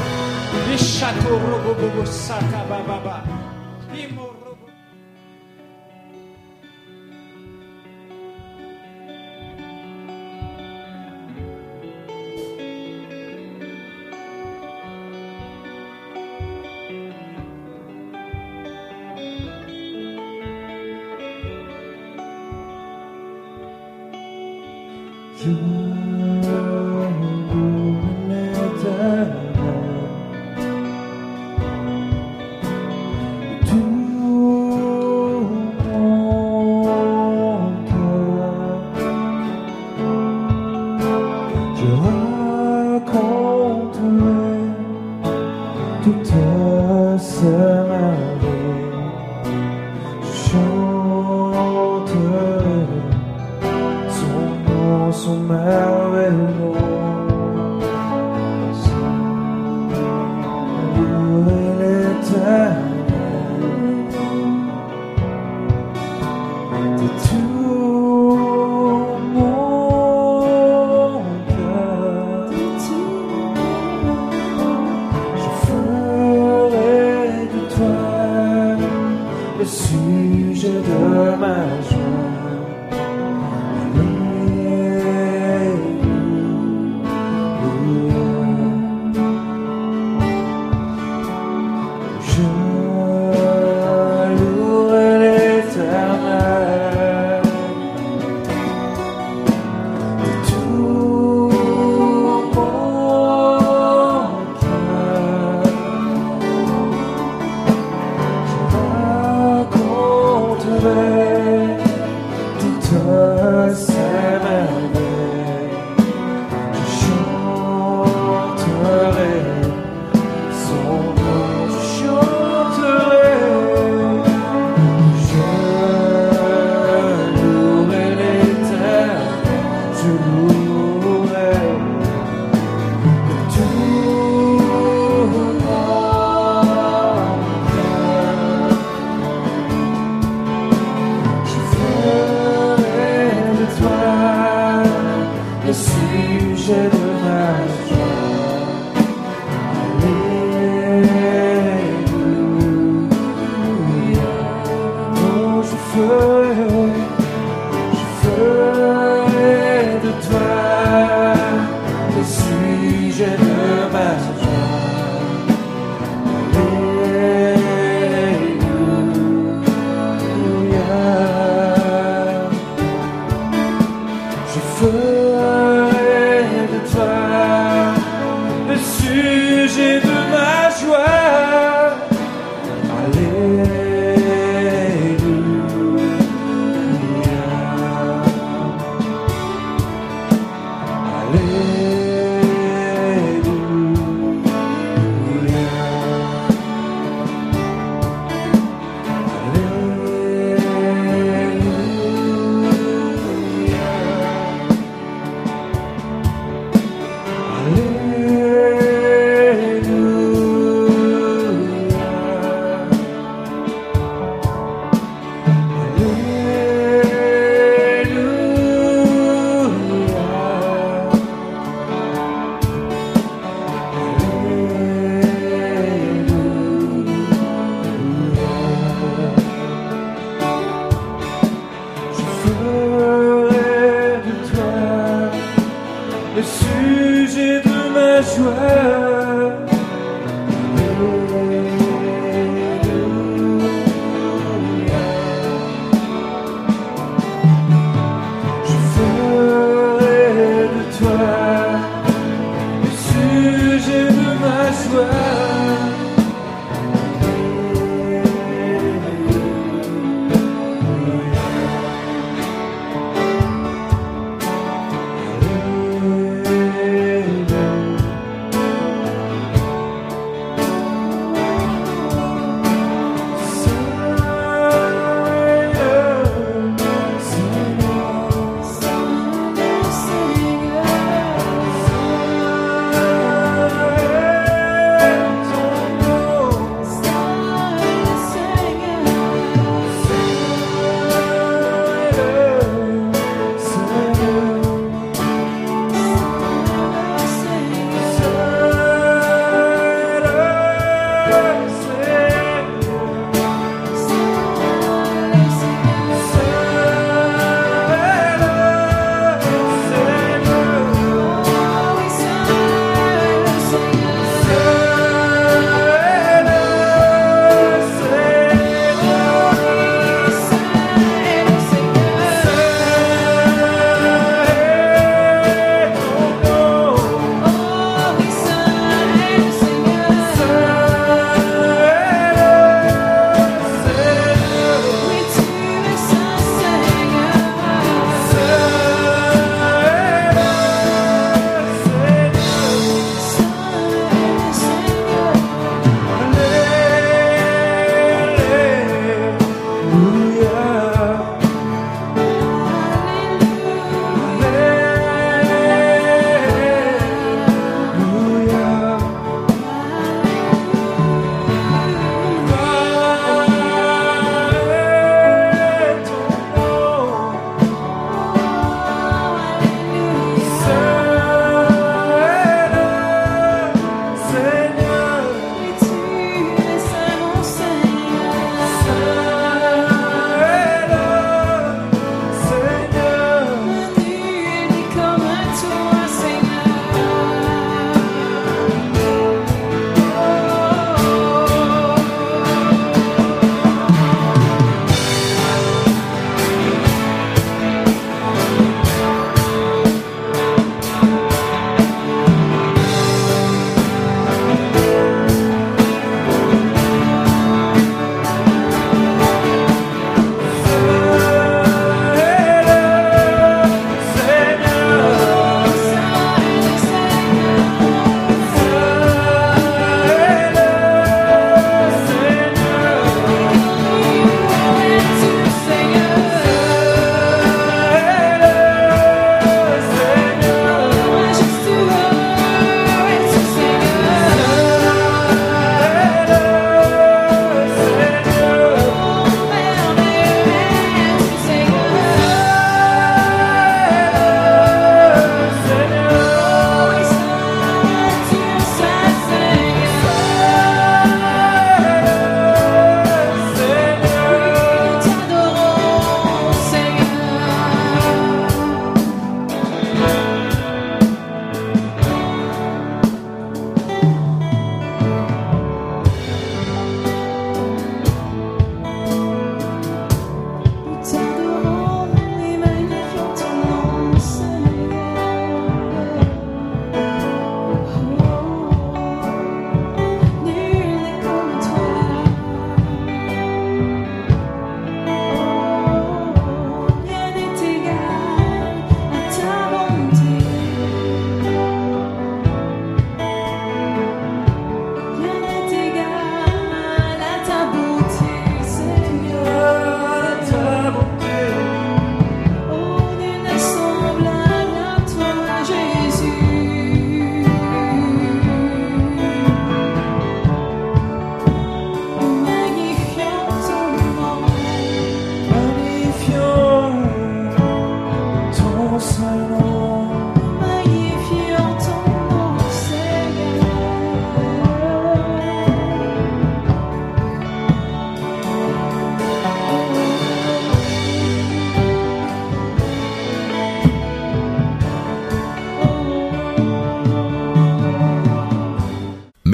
Je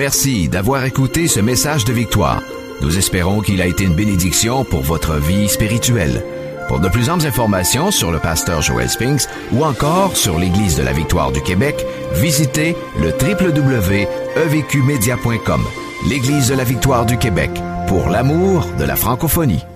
Merci d'avoir écouté ce message de victoire. Nous espérons qu'il a été une bénédiction pour votre vie spirituelle. Pour de plus amples informations sur le pasteur Joel Spinks ou encore sur l'Église de la Victoire du Québec, visitez le www.evqmedia.com. L'Église de la Victoire du Québec, pour l'amour de la francophonie.